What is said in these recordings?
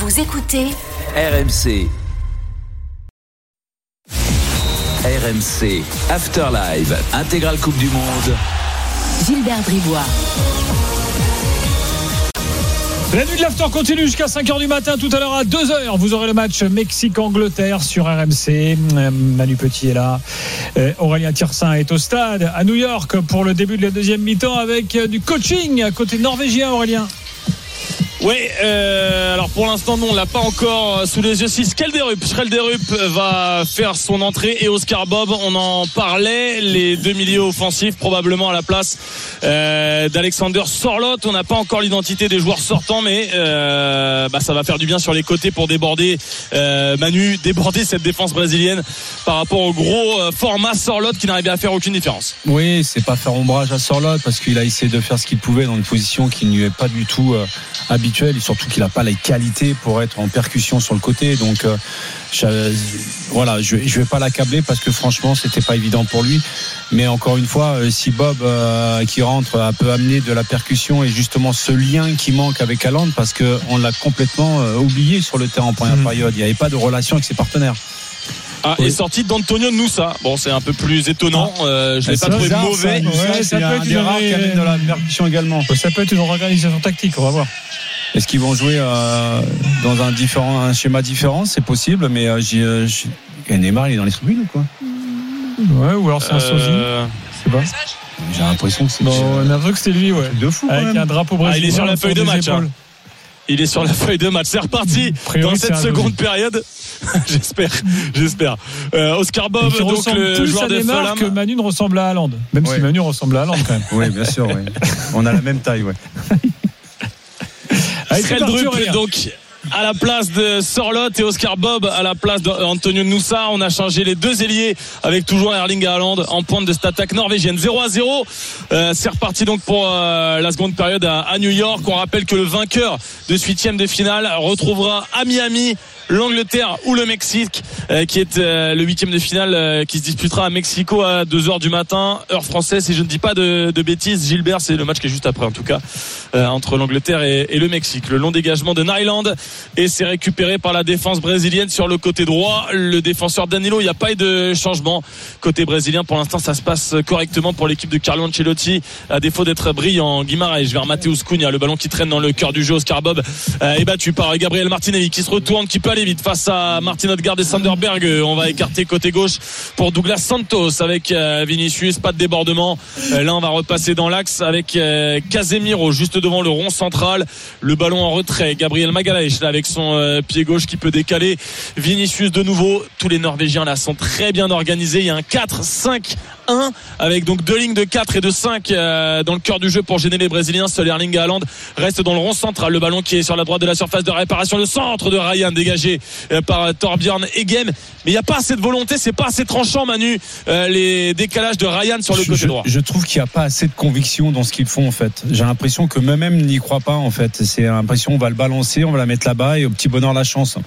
Vous écoutez RMC. RMC Afterlive, intégrale Coupe du Monde. Gilbert Bribois. La nuit de l'after continue jusqu'à 5h du matin. Tout à l'heure à 2h, vous aurez le match Mexique-Angleterre sur RMC. Manu Petit est là. Aurélien Tiersin est au stade à New York pour le début de la deuxième mi-temps avec du coaching à côté norvégien. Aurélien. Oui, alors pour l'instant non, on l'a pas encore sous les yeux. Si Skelderup va faire son entrée et Oscar Bob, on en parlait, les deux milieux offensifs probablement à la place d'Alexander Sorloth. On n'a pas encore l'identité des joueurs sortants, mais ça va faire du bien sur les côtés pour déborder déborder cette défense brésilienne par rapport au gros format Sorloth qui n'arrivait à faire aucune différence. Oui, c'est pas faire ombrage à Sorloth parce qu'il a essayé de faire ce qu'il pouvait dans une position qui ne lui est pas du tout habituelle, et surtout qu'il n'a pas les qualités pour être en percussion sur le côté. Donc je vais pas l'accabler parce que franchement c'était pas évident pour lui. Mais encore une fois, si Bob qui rentre peut amener de la percussion et justement ce lien qui manque avec Haaland, parce qu'on l'a complètement oublié sur le terrain en première période. Il n'y avait pas de relation avec ses partenaires. Et sortie d'Antonio Nusa. Bon, c'est un peu plus étonnant. Je l'ai pas trouvé mauvais. Ça peut être des rares qui amène de la percussion également. Ça peut être une organisation tactique, on va voir. Est-ce qu'ils vont jouer dans un schéma différent? C'est possible, mais Neymar il est dans les tribunes ou quoi? Ouais, ou alors c'est un sosie. Je sais pas. J'ai l'impression que c'est. On a l'impression que c'est lui, ouais. De fou. Avec un drapeau brésilien. Il est sur la feuille de match. Il est sur la feuille de match. C'est reparti dans cette seconde période. J'espère. Oscar Bob, donc le joueur de Fulham. Que Manu ne ressemble à Haaland. Même si Manu ressemble à Haaland quand même. Oui, bien sûr. Oui. On a la même taille, ouais. Skelderup donc à la place de Sorloth et Oscar Bob à la place d'Antonio Nusa. On a changé les deux ailiers avec toujours Erling Haaland en pointe de cette attaque norvégienne. 0-0. C'est reparti donc pour la seconde période à New York. On rappelle que le vainqueur de ce 8e de finale retrouvera à Miami l'Angleterre ou le Mexique, qui est le 8e de finale qui se disputera à Mexico à 2h du matin, heure française, si je ne dis pas de bêtises. Gilbert, c'est le match qui est juste après en tout cas, entre l'Angleterre et le Mexique. Le long dégagement de Nyland et c'est récupéré par la défense brésilienne sur le côté droit. Le défenseur Danilo, il n'y a pas eu de changement côté brésilien. Pour l'instant, ça se passe correctement pour l'équipe de Carlo Ancelotti, à défaut d'être brillant. Guimaraes vers Mateus Cunha, le ballon qui traîne dans le cœur du jeu. Oscar Bob est battu par Gabriel Martinelli qui se retourne, qui peut aller vite face à Martin Odegaard et Sanderberg. On va écarter côté gauche pour Douglas Santos avec Vinicius, pas de débordement. Là on va repasser dans l'axe avec Casemiro juste devant le rond central. Le ballon en retrait, Gabriel Magalhaes là avec son pied gauche qui peut décaler. Vinicius de nouveau. Tous les Norvégiens là sont très bien organisés. Il y a un 4-5-1 avec donc deux lignes de 4 et de 5 dans le cœur du jeu pour gêner les Brésiliens. Seul Erling Haaland reste dans le rond central. Le ballon qui est sur la droite de la surface de réparation. Le centre de Ryan dégagé par Torbjörn Egem. Mais il n'y a pas assez de volonté, c'est pas assez tranchant, Manu, les décalages de Ryan sur le côté droit. Je trouve qu'il n'y a pas assez de conviction dans ce qu'ils font en fait. J'ai l'impression que eux-mêmes n'y croient pas en fait. C'est l'impression on va le balancer, on va la mettre là-bas et au petit bonheur la chance.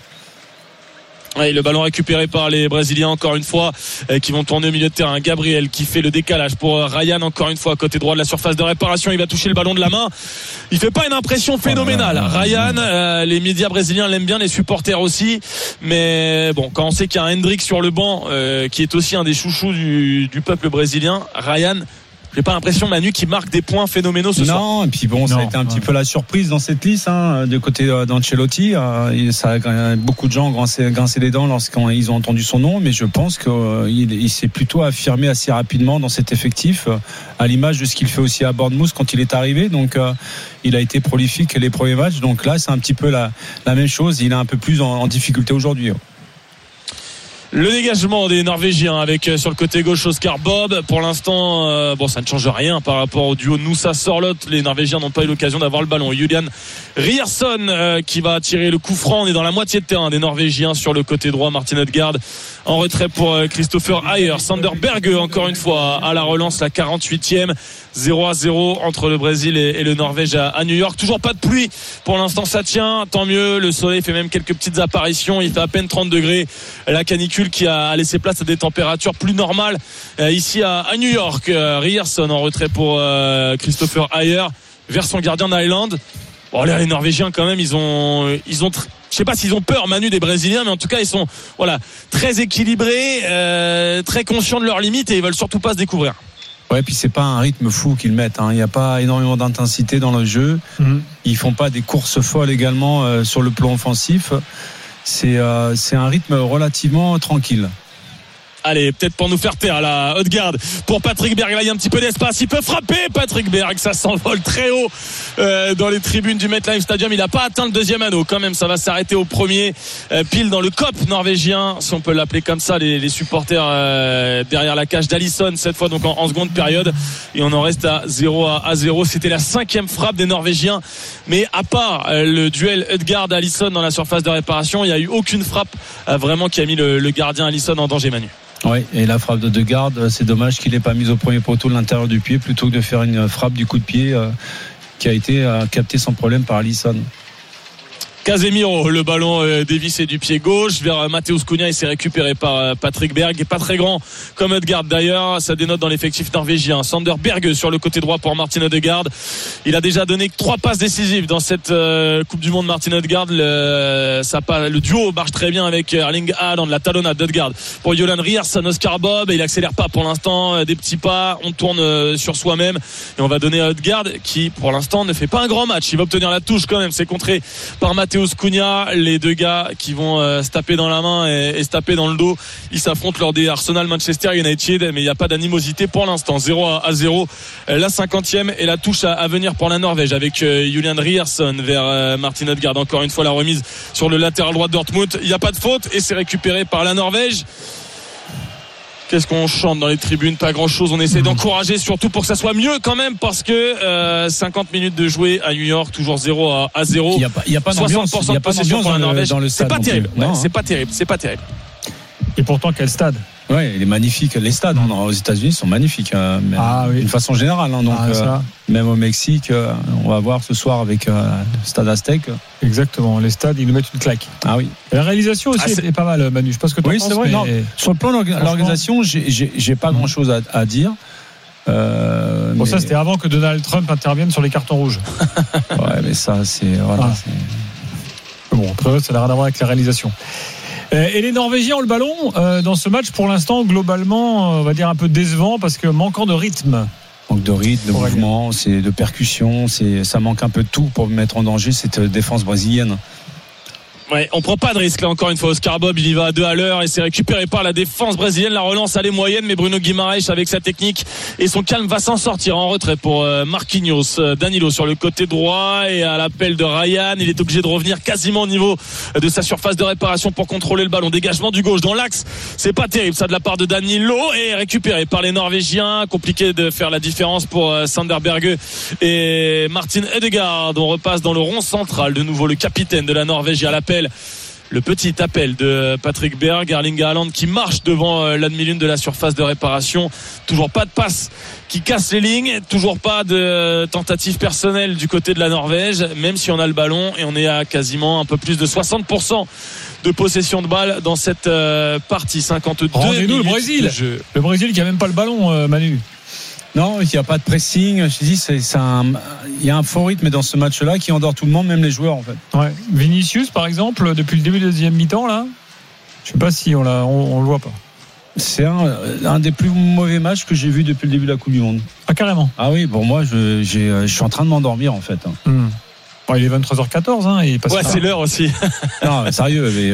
Ouais, le ballon récupéré par les Brésiliens encore une fois, qui vont tourner au milieu de terrain. Gabriel qui fait le décalage pour Ryan encore une fois à côté droit de la surface de réparation. Il va toucher le ballon de la main. Il fait pas une impression phénoménale. Ryan, les médias brésiliens l'aiment bien, les supporters aussi. Mais bon, quand on sait qu'il y a un Hendrick sur le banc, qui est aussi un des chouchous du peuple brésilien, Ryan, j'ai pas l'impression, Manu, qui marque des points phénoménaux ce soir. Non, et puis bon, ça a été un petit peu la surprise dans cette liste, du côté d'Ancelotti. Ça a beaucoup de gens ont grincé les dents lorsqu'ils ont entendu son nom, mais je pense qu'il s'est plutôt affirmé assez rapidement dans cet effectif, à l'image de ce qu'il fait aussi à Bournemouth quand il est arrivé. Donc, il a été prolifique les premiers matchs. Donc là, c'est un petit peu la même chose. Il est un peu plus en difficulté aujourd'hui. Le dégagement des Norvégiens avec sur le côté gauche Oscar Bob. Pour l'instant, ça ne change rien par rapport au duo Nusa-Sorloth. Les Norvégiens n'ont pas eu l'occasion d'avoir le ballon. Julian Ryerson qui va tirer le coup franc. On est dans la moitié de terrain des Norvégiens sur le côté droit. Martin Odegaard en retrait pour Christopher Ayer. Sanderberg encore une fois à la relance, la 48e. 0-0 entre le Brésil et le Norvège à New York. Toujours pas de pluie pour l'instant, ça tient, tant mieux. Le soleil fait même quelques petites apparitions. Il fait à peine 30 degrés. La canicule qui a laissé place à des températures plus normales ici à New York. Ryerson en retrait pour Christopher Ayer vers son gardien Nyland. Bon, les Norvégiens quand même, ils ont je sais pas s'ils ont peur, Manu, des Brésiliens, mais en tout cas ils sont très équilibrés, très conscients de leurs limites et ils veulent surtout pas se découvrir. Ouais, puis c'est pas un rythme fou qu'ils mettent. Il n'y a pas énormément d'intensité dans le jeu. Ils font pas des courses folles également sur le plan offensif. C'est un rythme relativement tranquille. Allez, peut-être pour nous faire taire la Ødegaard pour Patrick Berg. Là, il y a un petit peu d'espace. Il peut frapper Patrick Berg. Ça s'envole très haut dans les tribunes du MetLife Stadium. Il n'a pas atteint le deuxième anneau. Quand même, ça va s'arrêter au premier, pile dans le COP norvégien, si on peut l'appeler comme ça. Les supporters derrière la cage d'Alisson cette fois, donc en seconde période. Et on en reste à 0-0. C'était la 5e frappe des Norvégiens. Mais à part le duel Ødegaard-Alisson dans la surface de réparation, il n'y a eu aucune frappe vraiment qui a mis le gardien Alisson en danger, Manu. Oui, et la frappe de Ødegaard, c'est dommage qu'il n'ait pas mis au premier poteau de l'intérieur du pied plutôt que de faire une frappe du coup de pied qui a été captée sans problème par Alisson. Casemiro, le ballon dévissé du pied gauche vers Matheus Cunha, il s'est récupéré par Patrick Berg, et pas très grand comme Ødegaard d'ailleurs, ça dénote dans l'effectif norvégien. Sander Berge sur le côté droit pour Martin Ødegaard. Il a déjà donné 3 passes décisives dans cette Coupe du Monde. Martin Ødegaard, le duo marche très bien avec Erling Haaland, la talonnade d'Ødegaard pour Julian Ryerson, Oscar Bob, et il accélère pas pour l'instant, des petits pas, on tourne sur soi-même et on va donner à Ødegaard qui pour l'instant ne fait pas un grand match. Il va obtenir la touche quand même, c'est contré par Matheus Cunha, les deux gars qui vont se taper dans la main et se taper dans le dos. Ils s'affrontent lors des Arsenal-Manchester United, mais il n'y a pas d'animosité pour l'instant. 0-0, la 50e et la touche à venir pour la Norvège avec Julian Ryerson vers Martin Ødegaard. Encore une fois la remise sur le latéral droit de Dortmund. Il n'y a pas de faute et c'est récupéré par la Norvège. Qu'est-ce qu'on chante dans les tribunes? Pas grand chose. On essaie d'encourager surtout pour que ça soit mieux quand même, parce que 50 minutes de jouer à New York, toujours 0-0. Il n'y a pas d'ambiance. 60% de possession pour la Norvège. C'est pas terrible. C'est pas terrible. Et pourtant, quel stade? Ouais, il est magnifique. Les stades aux États-Unis sont magnifiques, d'une façon générale. Donc, même au Mexique, on va voir ce soir avec le stade Aztec. Exactement, les stades, ils nous mettent une claque. Ah oui. Et la réalisation aussi est pas mal, Manu. Je sais pas ce que tu penses. C'est vrai. Mais... Sur le plan de l'organisation, j'ai pas grand-chose à dire. Bon, ça, c'était avant que Donald Trump intervienne sur les cartons rouges. Ouais, mais ça, c'est. Voilà, Bon, après, ça n'a rien à voir avec la réalisation. Et les Norvégiens ont le ballon dans ce match pour l'instant globalement on va dire un peu décevant parce que manquant de rythme. Manque de rythme, de mouvement, c'est de percussion, ça manque un peu de tout pour mettre en danger cette défense brésilienne. Ouais, on prend pas de risque là encore une fois. Oscar Bob, il y va à 2 à l'heure et c'est récupéré par la défense brésilienne. La relance elle est moyenne, mais Bruno Guimaraes avec sa technique et son calme va s'en sortir en retrait pour Marquinhos. Danilo sur le côté droit et à l'appel de Ryan, il est obligé de revenir quasiment au niveau de sa surface de réparation pour contrôler le ballon. Dégagement du gauche dans l'axe, c'est pas terrible ça de la part de Danilo et récupéré par les Norvégiens. Compliqué de faire la différence pour Sander Berge et Martin Ødegaard. On repasse dans le rond central, de nouveau le capitaine de la Norvège à l'appel. Le petit appel de Patrick Berg, Erling Haaland qui marche devant la demi-lune de la surface de réparation. Toujours pas de passe qui casse les lignes, toujours pas de tentative personnelle du côté de la Norvège, même si on a le ballon et on est à quasiment un peu plus de 60% de possession de balle dans cette partie. 52 Rendez-nous le Brésil. Le Brésil qui a même pas le ballon, Manu. Non, il n'y a pas de pressing. Je te dis, il y a un faux rythme dans ce match-là qui endort tout le monde, même les joueurs en fait. Ouais. Vinicius, par exemple, depuis le début de la deuxième mi-temps, là, je sais pas si on le voit pas. C'est un des plus mauvais matchs que j'ai vu depuis le début de la Coupe du Monde. Ah, carrément. Ah oui, bon, moi, je suis en train de m'endormir en fait. Bon, il est 23h14, il passe. Ouais, c'est l'heure aussi. Non, mais sérieux, mais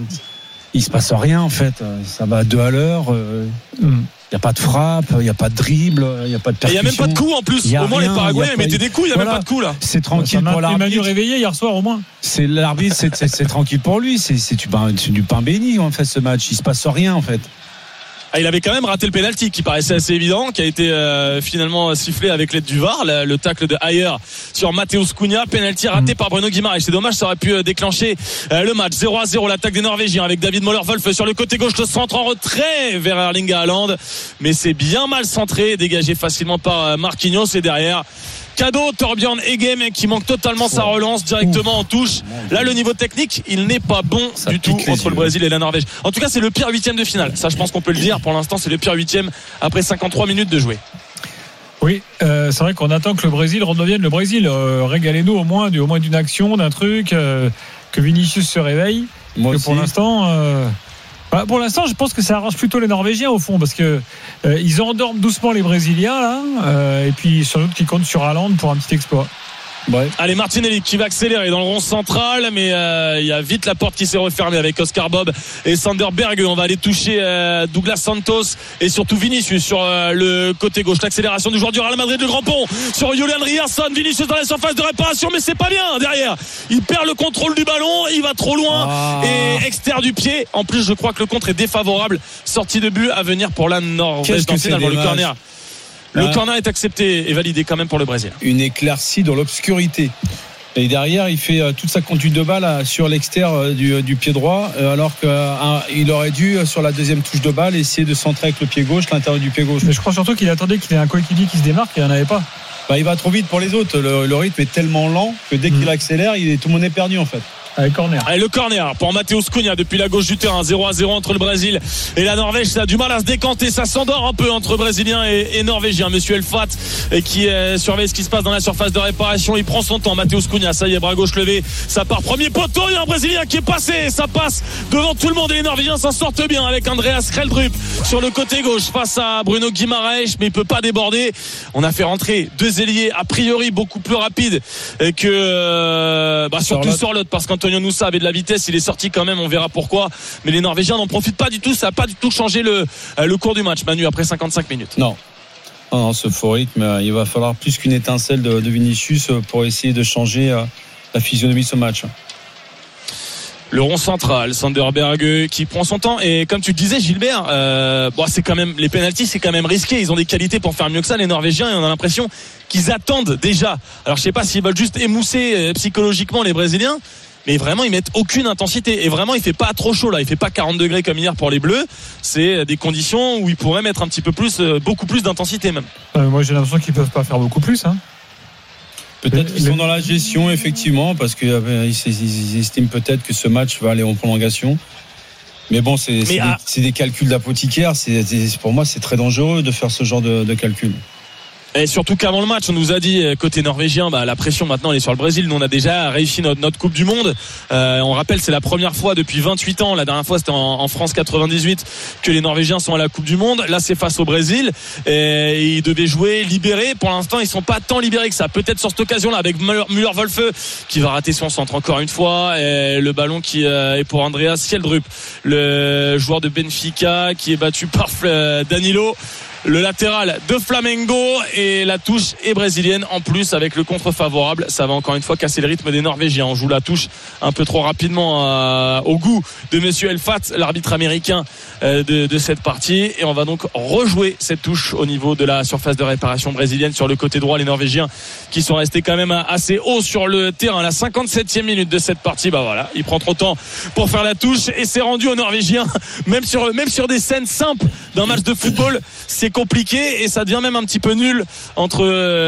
il se passe rien en fait. Ça va à 2 à l'heure. Il n'y a pas de frappe, il n'y a pas de dribble, il n'y a pas de percussion. Il n'y a même pas de coup en plus. Au moins les Paraguayens mettaient des coups, il n'y a même pas de coup là. C'est tranquille pour l'arbitre. Manu réveillé hier soir au moins. C'est l'arbitre, c'est tranquille pour lui. C'est du pain béni en fait ce match. Il ne se passe rien en fait. Il avait quand même raté le pénalty qui paraissait assez évident, qui a été finalement sifflé avec l'aide du VAR, le tacle de Ayer sur Matheus Cunha, pénalty raté par Bruno Guimaraes. C'est dommage, ça aurait pu déclencher le match. 0-0, l'attaque des Norvégiens avec David Moller-Wolf sur le côté gauche, le centre en retrait vers Erling Haaland, mais c'est bien mal centré, dégagé facilement par Marquinhos et derrière cadeau Torbjørn Egem qui manque totalement sa relance directement en touche. Là le niveau technique il n'est pas bon du tout entre le Brésil et la Norvège. En tout cas c'est le pire 8e de finale. Ça je pense qu'on peut le dire. Pour l'instant c'est le pire 8e après 53 minutes de jouer. Oui, c'est vrai qu'on attend que le Brésil redevienne le Brésil. Régalez-nous au moins d'une action, d'un truc, que Vinicius se réveille. Moi que pour l'instant, je pense que ça arrange plutôt les Norvégiens au fond, parce que ils endorment doucement les Brésiliens là, et puis sans doute qu'ils comptent sur Haaland pour un petit exploit. Ouais. Allez, Martinelli qui va accélérer dans le rond central, mais il y a vite la porte qui s'est refermée avec Oscar Bob et Sander Berge. On va aller toucher Douglas Santos et surtout Vinicius sur le côté gauche. L'accélération du joueur du Real Madrid, le grand pont sur Julian Ryerson. Vinicius dans la surface de réparation, mais c'est pas bien derrière. Il perd le contrôle du ballon, il va trop loin et externe du pied. En plus, je crois que le contre est défavorable. Sortie de but à venir pour la Norvège dans le corner. Le corner est accepté et validé quand même pour le Brésil. Une éclaircie dans l'obscurité. Et derrière, il fait toute sa conduite de balle sur l'extérieur du pied droit, alors qu'il aurait dû, sur la deuxième touche de balle, essayer de centrer avec le pied gauche, l'intérieur du pied gauche. Mais je crois surtout qu'il attendait qu'il ait un coéquipier qui se démarque et il n'y en avait pas. Il va trop vite pour les autres. Le rythme est tellement lent que dès qu'il accélère, tout le monde est perdu en fait. Allez, corner. Allez, le corner pour Matheus Cunha depuis la gauche du terrain. 0-0 entre le Brésil et la Norvège. Ça a du mal à se décanter. Ça s'endort un peu entre Brésiliens et Norvégiens. Monsieur Elfat qui surveille ce qui se passe dans la surface de réparation. Il prend son temps. Matheus Cunha, ça y est, bras gauche levé. Ça part premier poteau. Il y a un Brésilien qui est passé. Ça passe devant tout le monde et les Norvégiens s'en sortent bien avec Andreas Kjeldrup sur le côté gauche face à Bruno Guimaraes, mais il peut pas déborder. On a fait rentrer deux ailiers a priori beaucoup plus rapides que surtout Sorloth, parce qu'Antonio Nusa avait de la vitesse. Il est sorti quand même, on verra pourquoi, mais les Norvégiens n'en profitent pas du tout. Ça n'a pas du tout changé le cours du match, Manu, après 55 minutes. Non, ce faux rythme, il va falloir plus qu'une étincelle de Vinicius pour essayer de changer la physionomie de ce match. Le rond central, Sander Berge qui prend son temps, et comme tu le disais, Gilbert, c'est quand même, les pénaltys c'est quand même risqué. Ils ont des qualités pour faire mieux que ça, les Norvégiens, et on a l'impression qu'ils attendent déjà. Alors je sais pas s'ils veulent juste émousser psychologiquement les Brésiliens, mais vraiment ils mettent aucune intensité, et vraiment il fait pas trop chaud là, il fait pas 40 degrés comme hier pour les Bleus. C'est des conditions où ils pourraient mettre un petit peu plus, beaucoup plus d'intensité même. Moi j'ai l'impression qu'ils peuvent pas faire beaucoup plus, hein. Peut-être qu'ils sont dans la gestion, effectivement, parce qu'ils estiment peut-être que ce match va aller en prolongation. Mais bon, c'est des calculs d'apothicaire. Pour moi, c'est très dangereux de faire ce genre de calcul. Et surtout qu'avant le match, on nous a dit côté norvégien, la pression maintenant elle est sur le Brésil. Nous on a déjà réussi notre Coupe du Monde. On rappelle, c'est la première fois depuis 28 ans. La dernière fois c'était en France 98 que les Norvégiens sont à la Coupe du Monde. Là c'est face au Brésil et ils devaient jouer libérés. Pour l'instant ils sont pas tant libérés que ça. Peut-être sur cette occasion-là avec Müller-Wolfe qui va rater son centre encore une fois. Et le ballon qui est pour Andreas Kjeldrup, le joueur de Benfica qui est battu par Danilo. Le latéral de Flamengo, et la touche est brésilienne en plus avec le contre favorable. Ça va encore une fois casser le rythme des Norvégiens. On joue la touche un peu trop rapidement au goût de monsieur Elfat, l'arbitre américain de cette partie, et on va donc rejouer cette touche au niveau de la surface de réparation brésilienne sur le côté droit. Les Norvégiens qui sont restés quand même assez haut sur le terrain. La 57e minute de cette partie, voilà, il prend trop de temps pour faire la touche et c'est rendu aux Norvégiens. Même sur des scènes simples d'un match de football, c'est compliqué et ça devient même un petit peu nul entre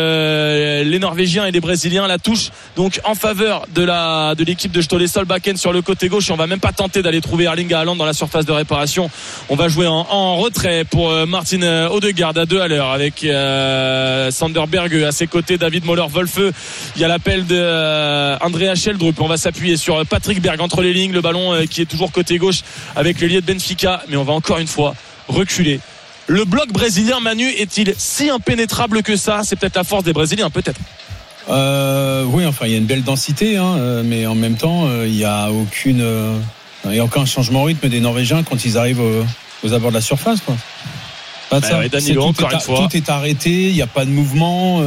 les Norvégiens et les Brésiliens. La touche donc en faveur de l'équipe de Ståle Solbakken sur le côté gauche, et on va même pas tenter d'aller trouver Erling Haaland dans la surface de réparation. On va jouer en retrait pour Martin Odegaard à 2 à l'heure avec Sander Berge à ses côtés, David Müller-Wolfe. Il y a l'appel de Andreas Kjeldrup. On va s'appuyer sur Patrick Berg entre les lignes, le ballon qui est toujours côté gauche avec l'ailier de Benfica, mais on va encore une fois reculer. Le bloc brésilien, Manu, est-il si impénétrable que ça? C'est peut-être la force des Brésiliens, peut-être. Oui, enfin, il y a une belle densité, mais en même temps, il n'y a aucun changement de rythme des Norvégiens quand ils arrivent aux abords de la surface, quoi. Danilo, encore une fois. Tout est arrêté, il n'y a pas de mouvement.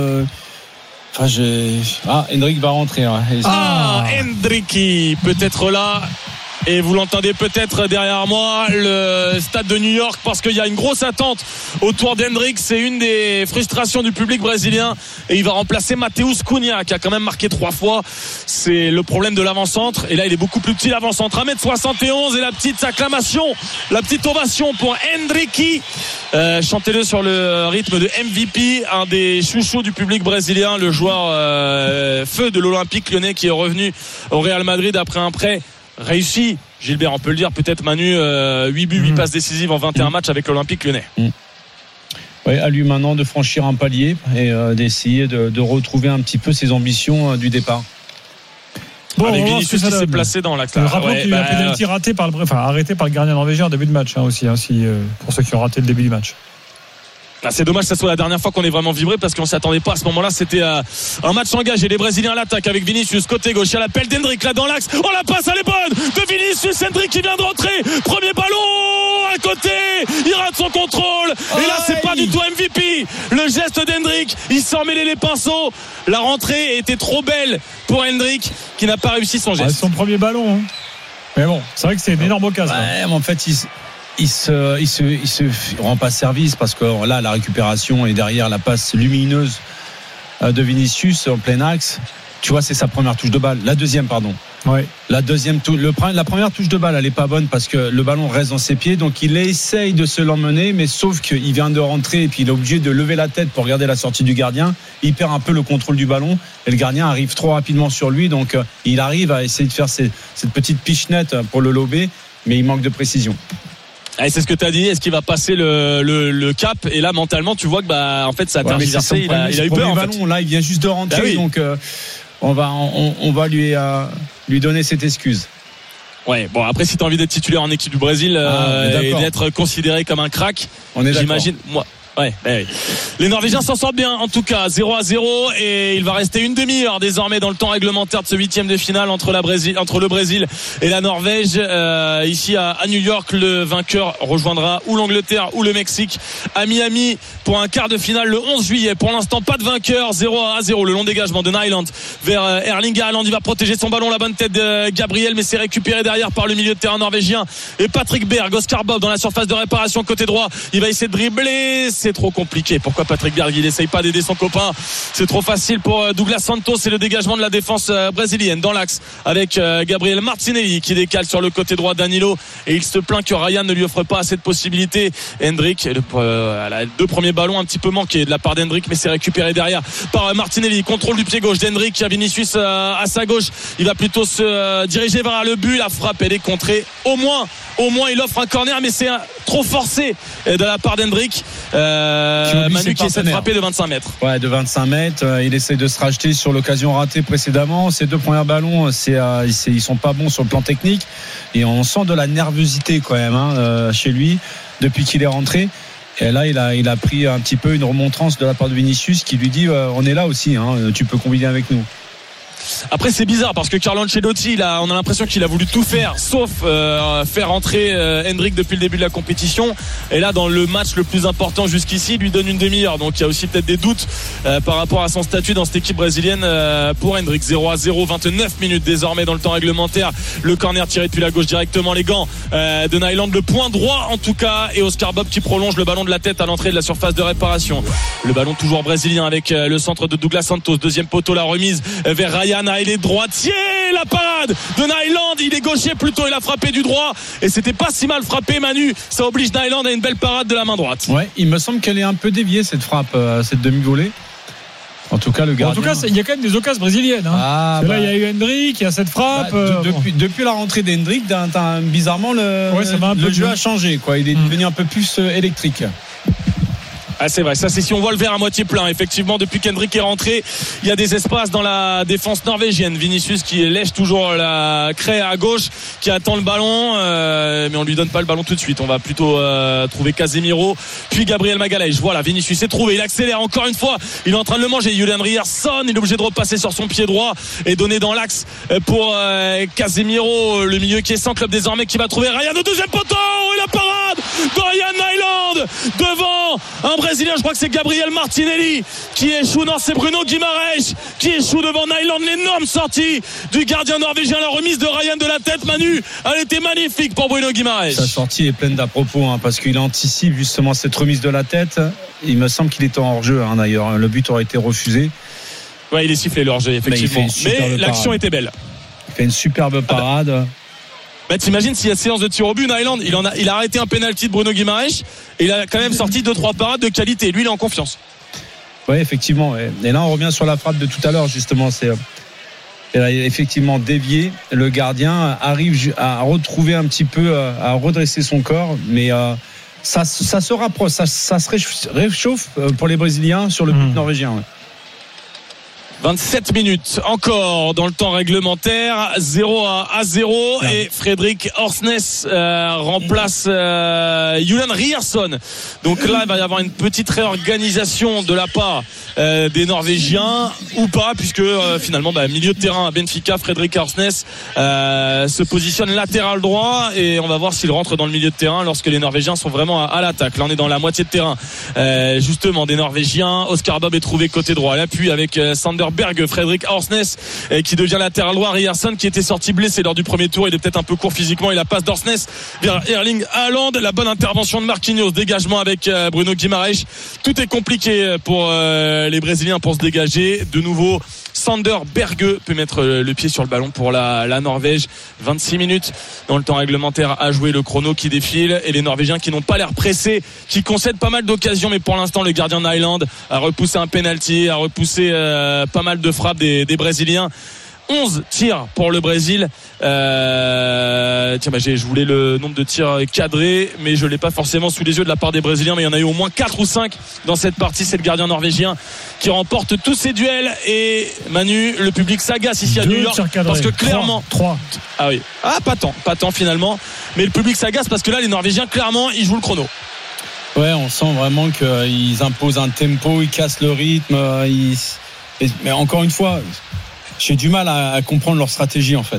Hendrik va rentrer. Hendriki peut-être là. Et vous l'entendez peut-être derrière moi, le stade de New York, parce qu'il y a une grosse attente autour d'Hendrik. C'est une des frustrations du public brésilien, et il va remplacer Matheus Cunha qui a quand même marqué 3 fois. C'est le problème de l'avant-centre, et là il est beaucoup plus petit, l'avant-centre, 1m71, et la petite acclamation, la petite ovation pour Hendriki. Chantez-le sur le rythme de MVP, un des chouchous du public brésilien, le joueur feu de l'Olympique Lyonnais qui est revenu au Real Madrid après un prêt réussi. Gilbert, on peut le dire, peut-être, Manu, 8 buts, 8 passes décisives en 21 matchs avec l'Olympique Lyonnais. Oui, à lui maintenant de franchir un palier et d'essayer de retrouver un petit peu ses ambitions du départ. Bon, avec on va voir Vinicius ce que qui ça s'est donne. placé dans l'axe. Rappelons qu'il y a eu un penalty arrêté par le gardien norvégien en début de match aussi, pour ceux qui ont raté le début du match. C'est dommage que ce soit la dernière fois qu'on ait vraiment vibré parce qu'on ne s'y attendait pas à ce moment-là. C'était un match engagé. Les Brésiliens à l'attaque avec Vinicius côté gauche. Il y a l'appel d'Hendrick là dans l'axe. Oh, la passe elle est bonne de Vinicius. Hendrick qui vient de rentrer. Premier ballon à côté. Il rate son contrôle. Et là c'est pas du tout MVP. Le geste d'Hendrick, il s'en mêlait les pinceaux. La rentrée était trop belle pour Hendrick qui n'a pas réussi son geste. Son premier ballon. Mais bon, c'est vrai que c'est une énorme occasion. Ouais, mais en fait, il se rend pas service parce que là, la récupération et derrière la passe lumineuse de Vinicius en plein axe. Tu vois, c'est sa première touche de balle. La deuxième, pardon. Ouais. La première touche de balle, elle est pas bonne parce que le ballon reste dans ses pieds. Donc, il essaye de se l'emmener, mais sauf qu'il vient de rentrer et puis il est obligé de lever la tête pour regarder la sortie du gardien. Il perd un peu le contrôle du ballon et le gardien arrive trop rapidement sur lui. Donc, il arrive à essayer de faire cette petite pichenette pour le lober, mais il manque de précision. Et c'est ce que tu as dit. Est-ce qu'il va passer le cap? Et là, mentalement, tu vois que en fait, ça a tergiversé. Il a eu peur. En fait. Là, il vient juste de rentrer, oui. Donc on va lui donner cette excuse. Ouais. Bon, après, si tu as envie d'être titulaire en équipe du Brésil et d'être considéré comme un crack, j'imagine. Moi. Ouais. Les Norvégiens s'en sortent bien en tout cas 0-0 et il va rester une demi-heure désormais dans le temps réglementaire de ce huitième de finale entre le Brésil et la Norvège. Ici à New York, le vainqueur rejoindra ou l'Angleterre ou le Mexique à Miami pour un quart de finale le 11 juillet. Pour l'instant pas de vainqueur, 0-0 le long dégagement de Nyland vers Erling Haaland. Il va protéger son ballon, la bonne tête de Gabriel, mais c'est récupéré derrière par le milieu de terrain norvégien et Patrick Berg. Oscar Bob dans la surface de réparation côté droit, il va essayer de dribbler, c'est trop compliqué. Pourquoi Patrick Berg il essaye pas d'aider son copain? C'est trop facile pour Douglas Santos. C'est le dégagement de la défense brésilienne dans l'axe avec Gabriel Martinelli qui décale sur le côté droit Danilo et il se plaint que Ryan ne lui offre pas assez de possibilités. Hendrick les deux premiers ballons un petit peu manqués de la part d'Hendrick, mais c'est récupéré derrière par Martinelli. Contrôle du pied gauche d'Hendrick qui a Vinicius à sa gauche. Il va plutôt se diriger vers le but. La frappe elle est contrée. Au moins il offre un corner, mais c'est trop forcé de la part d'Hendrick. Manu qui essaie de frapper de 25 mètres. Ouais, de 25 mètres. Il essaie de se racheter sur l'occasion ratée précédemment. Ces deux premiers ballons, ils sont pas bons sur le plan technique. Et on sent de la nervosité quand même chez lui depuis qu'il est rentré. Et là, il a pris un petit peu une remontrance de la part de Vinicius qui lui dit on est là aussi, tu peux combiner avec nous. Après c'est bizarre parce que Carlo Ancelotti on a l'impression qu'il a voulu tout faire sauf faire entrer Hendrick depuis le début de la compétition, et là dans le match le plus important jusqu'ici il lui donne une demi-heure, donc il y a aussi peut-être des doutes par rapport à son statut dans cette équipe brésilienne pour Hendrick. 0-0, 29 minutes désormais dans le temps réglementaire. Le corner tiré depuis la gauche directement, les gants de Nyland, le point droit en tout cas, et Oscar Bob qui prolonge le ballon de la tête à l'entrée de la surface de réparation. Le ballon toujours brésilien avec le centre de Douglas Santos, deuxième poteau, la remise vers Ryan. Il est droitier, la parade de Nyland, il est gaucher plutôt, il a frappé du droit et c'était pas si mal frappé. Manu, ça oblige Nyland à une belle parade de la main droite. Ouais, il me semble qu'elle est un peu déviée cette frappe, cette demi-volée. En tout cas, le gardien. En tout cas, il y a quand même des occasions brésiliennes. Là, il y a eu Hendrick, il y a cette frappe. Depuis la rentrée d'Hendrick, bizarrement, le jeu a changé. Il est devenu un peu plus électrique. Ah, c'est vrai, ça c'est si on voit le verre à moitié plein. Effectivement, depuis qu'Hendrick est rentré, il y a des espaces dans la défense norvégienne. Vinicius qui lèche toujours la craie à gauche, qui attend le ballon, mais on lui donne pas le ballon tout de suite. On va plutôt trouver Casemiro, puis Gabriel Magalhaes. Voilà, Vinicius est trouvé, il accélère encore une fois, il est en train de le manger. Julian Ryerson, il est obligé de repasser sur son pied droit et donner dans l'axe pour Casemiro, le milieu qui est sans club désormais, qui va trouver Ryan au deuxième poteau, et la parade de Ryan Nyland devant un Brésilien, je crois que c'est Gabriel Martinelli qui échoue. Non, c'est Bruno Guimaraes qui échoue devant Nyland. L'énorme sortie du gardien norvégien, la remise de Ryan de la tête. Manu, elle était magnifique pour Bruno Guimaraes. Sa sortie est pleine d'à-propos parce qu'il anticipe justement cette remise de la tête. Il me semble qu'il était en hors-jeu d'ailleurs. Le but aurait été refusé. Ouais, il est sifflé le hors-jeu effectivement. Mais l'action était belle. Il fait une superbe parade. T'imagines s'il y a séance de tir au but, Nyland, il a arrêté un penalty de Bruno Guimaraes et il a quand même sorti 2-3 parades de qualité. Lui, il est en confiance. Oui, effectivement. Et là, on revient sur la frappe de tout à l'heure, justement. Il a effectivement dévié. Le gardien arrive à retrouver un petit peu, à redresser son corps, mais ça se rapproche, ça se réchauffe pour les Brésiliens sur le but norvégien. Ouais. 27 minutes encore dans le temps réglementaire, 0-0 et Fredrik Orsnes remplace Julian Ryerson. Donc là il va y avoir une petite réorganisation de la part des Norvégiens ou pas, puisque finalement milieu de terrain à Benfica, Fredrik Orsnes se positionne latéral droit et on va voir s'il rentre dans le milieu de terrain lorsque les Norvégiens sont vraiment à l'attaque. Là on est dans la moitié de terrain justement des Norvégiens. Oscar Bob est trouvé côté droit à l'appui avec Sander Berge, Fredrik Orsnes qui devient latéral droit. Ryerson qui était sorti blessé lors du premier tour, il est peut-être un peu court physiquement, et la passe d'Orsnes vers Erling Haaland, la bonne intervention de Marquinhos, dégagement avec Bruno Guimaraes. Tout est compliqué pour les Brésiliens pour se dégager. De nouveau Sander Berge peut mettre le pied sur le ballon pour la Norvège. 26 minutes dans le temps réglementaire à jouer, le chrono qui défile et les Norvégiens qui n'ont pas l'air pressés, qui concèdent pas mal d'occasions, mais pour l'instant le gardien Nyland a repoussé un penalty, a repoussé pas mal de frappes des Brésiliens. 11 tirs pour le Brésil. Je voulais le nombre de tirs cadrés, mais je l'ai pas forcément sous les yeux de la part des Brésiliens, mais il y en a eu au moins 4 ou 5 dans cette partie. C'est le gardien norvégien qui remporte tous ces duels. Et Manu, le public s'agace ici à New York parce que clairement 3. Ah oui, pas tant finalement, mais le public s'agace parce que là les Norvégiens clairement ils jouent le chrono. Ouais, on sent vraiment qu'ils imposent un tempo, ils cassent le rythme, mais encore une fois, j'ai du mal à comprendre leur stratégie en fait.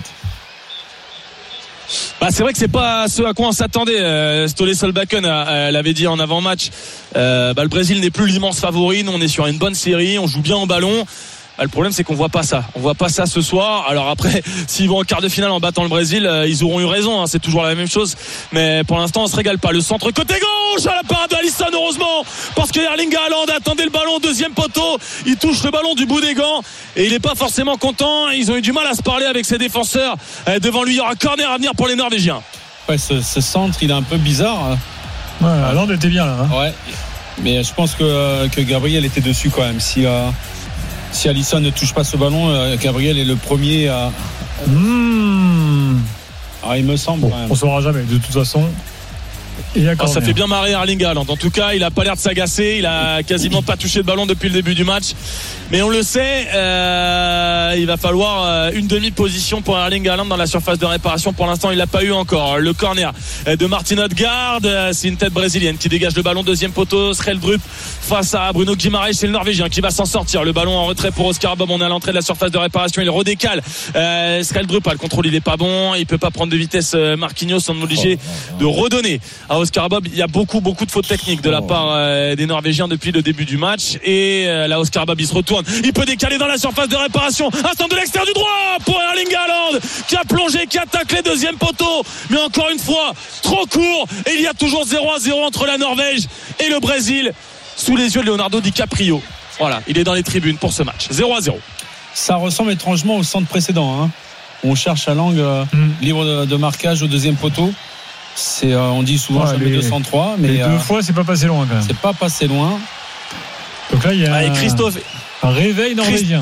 C'est vrai que c'est pas ce à quoi on s'attendait. Ståle Solbakken l'avait dit en avant-match. Le Brésil n'est plus l'immense favori. Nous on est sur une bonne série, on joue bien au ballon. Le problème c'est qu'on voit pas ça. On voit pas ça ce soir. Alors après, s'ils vont en quart de finale en battant le Brésil, ils auront eu raison, hein. C'est toujours la même chose. Mais pour l'instant, on se régale pas. Le centre côté gauche à la parade d'Alisson, heureusement, parce que Erling Haaland attendait le ballon au deuxième poteau. Il touche le ballon du bout des gants et il est pas forcément content. Ils ont eu du mal à se parler avec ses défenseurs. Devant lui, il y aura corner à venir pour les Norvégiens. Ouais, ce centre, il est un peu bizarre. Ouais, Haaland était bien là. Hein. Ouais. Mais je pense que Gabriel était dessus quand même. Si Alisson ne touche pas ce ballon, Gabriel est le premier à. Alors, il me semble. Bon, on ne saura jamais, de toute façon. Ça fait bien marrer Erling Haaland. En tout cas, il a pas l'air de s'agacer. Il a quasiment pas touché le ballon depuis le début du match. Mais on le sait, il va falloir une demi-position pour Erling Haaland dans la surface de réparation. Pour l'instant, il l'a pas eu encore. Le corner de Martin Odegaard, c'est une tête brésilienne qui dégage le ballon, deuxième poteau. Skreldrup face à Bruno Guimaraes, c'est le Norvégien qui va s'en sortir. Le ballon en retrait pour Oscar Bob. On est à l'entrée de la surface de réparation. Il redécale. Skreldrup, le contrôle, il est pas bon. Il peut pas prendre de vitesse. Marquinhos, on est obligé de redonner à Oscar Bob. Il y a beaucoup de fautes techniques de la part des Norvégiens depuis le début du match. Et là, Oscar Bob, il se retourne. Il peut décaler dans la surface de réparation. Un centre de l'extérieur du droit pour Erling Haaland qui a plongé, qui a taclé deuxième poteau. Mais encore une fois, trop court. Et il y a toujours 0-0 entre la Norvège et le Brésil sous les yeux de Leonardo DiCaprio. Voilà, il est dans les tribunes pour ce match. 0-0. Ça ressemble étrangement au centre précédent. Hein. On cherche à l'angle libre de marquage au deuxième poteau. On dit souvent jamais 203, mais 2 fois c'est pas passé loin quand même. C'est pas passé loin. Donc là il y a un réveil norvégien.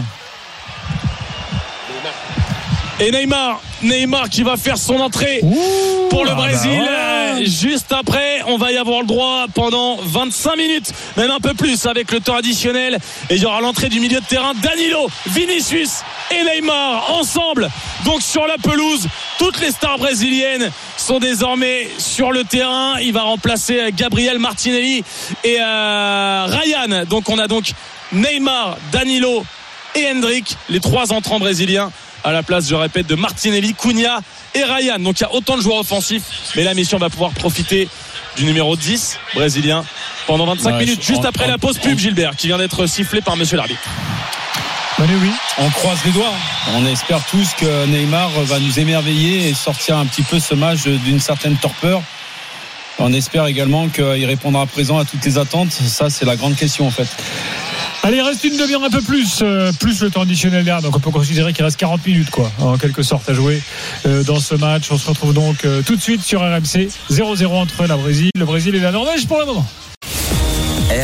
Et Neymar qui va faire son entrée pour le Brésil. Juste après, on va y avoir le droit pendant 25 minutes, même un peu plus avec le temps additionnel. Et il y aura l'entrée du milieu de terrain, Danilo, Vinicius et Neymar ensemble. Donc sur la pelouse, toutes les stars brésiliennes sont désormais sur le terrain. Il va remplacer Gabriel Martinelli et Ryan. Donc on a donc Neymar, Danilo et Hendrick, les 3 entrants brésiliens, à la place, je répète, de Martinelli, Cunha et Ryan. Donc il y a autant de joueurs offensifs, mais la mission va pouvoir profiter du numéro 10 brésilien pendant 25 minutes, juste après la pause pub, Gilbert, qui vient d'être sifflé par monsieur l'arbitre. Oui. On croise les doigts. On espère tous que Neymar va nous émerveiller et sortir un petit peu ce match d'une certaine torpeur. On espère également qu'il répondra présent à toutes les attentes. Ça, c'est la grande question en fait. Allez, il reste une demi-heure un peu plus le temps additionnel derrière. Donc on peut considérer qu'il reste 40 minutes en quelque sorte à jouer dans ce match. On se retrouve donc tout de suite sur RMC. 0-0 entre le Brésil et la Norvège pour le moment.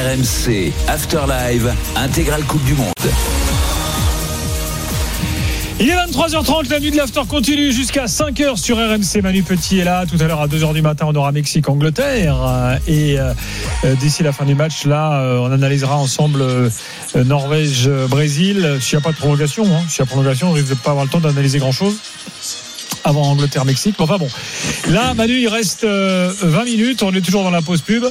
RMC After Live, intégrale Coupe du Monde. Il est 23h30, la nuit de l'after continue jusqu'à 5h sur RMC. Manu Petit est là. Tout à l'heure à 2h du matin, on aura Mexique-Angleterre. Et d'ici la fin du match, là, on analysera ensemble Norvège-Brésil. S'il n'y a pas de prolongation, s'il y a prolongation, on risque de pas avoir le temps d'analyser grand-chose avant Angleterre-Mexique. Enfin bon, là Manu, il reste 20 minutes, on est toujours dans la pause pub.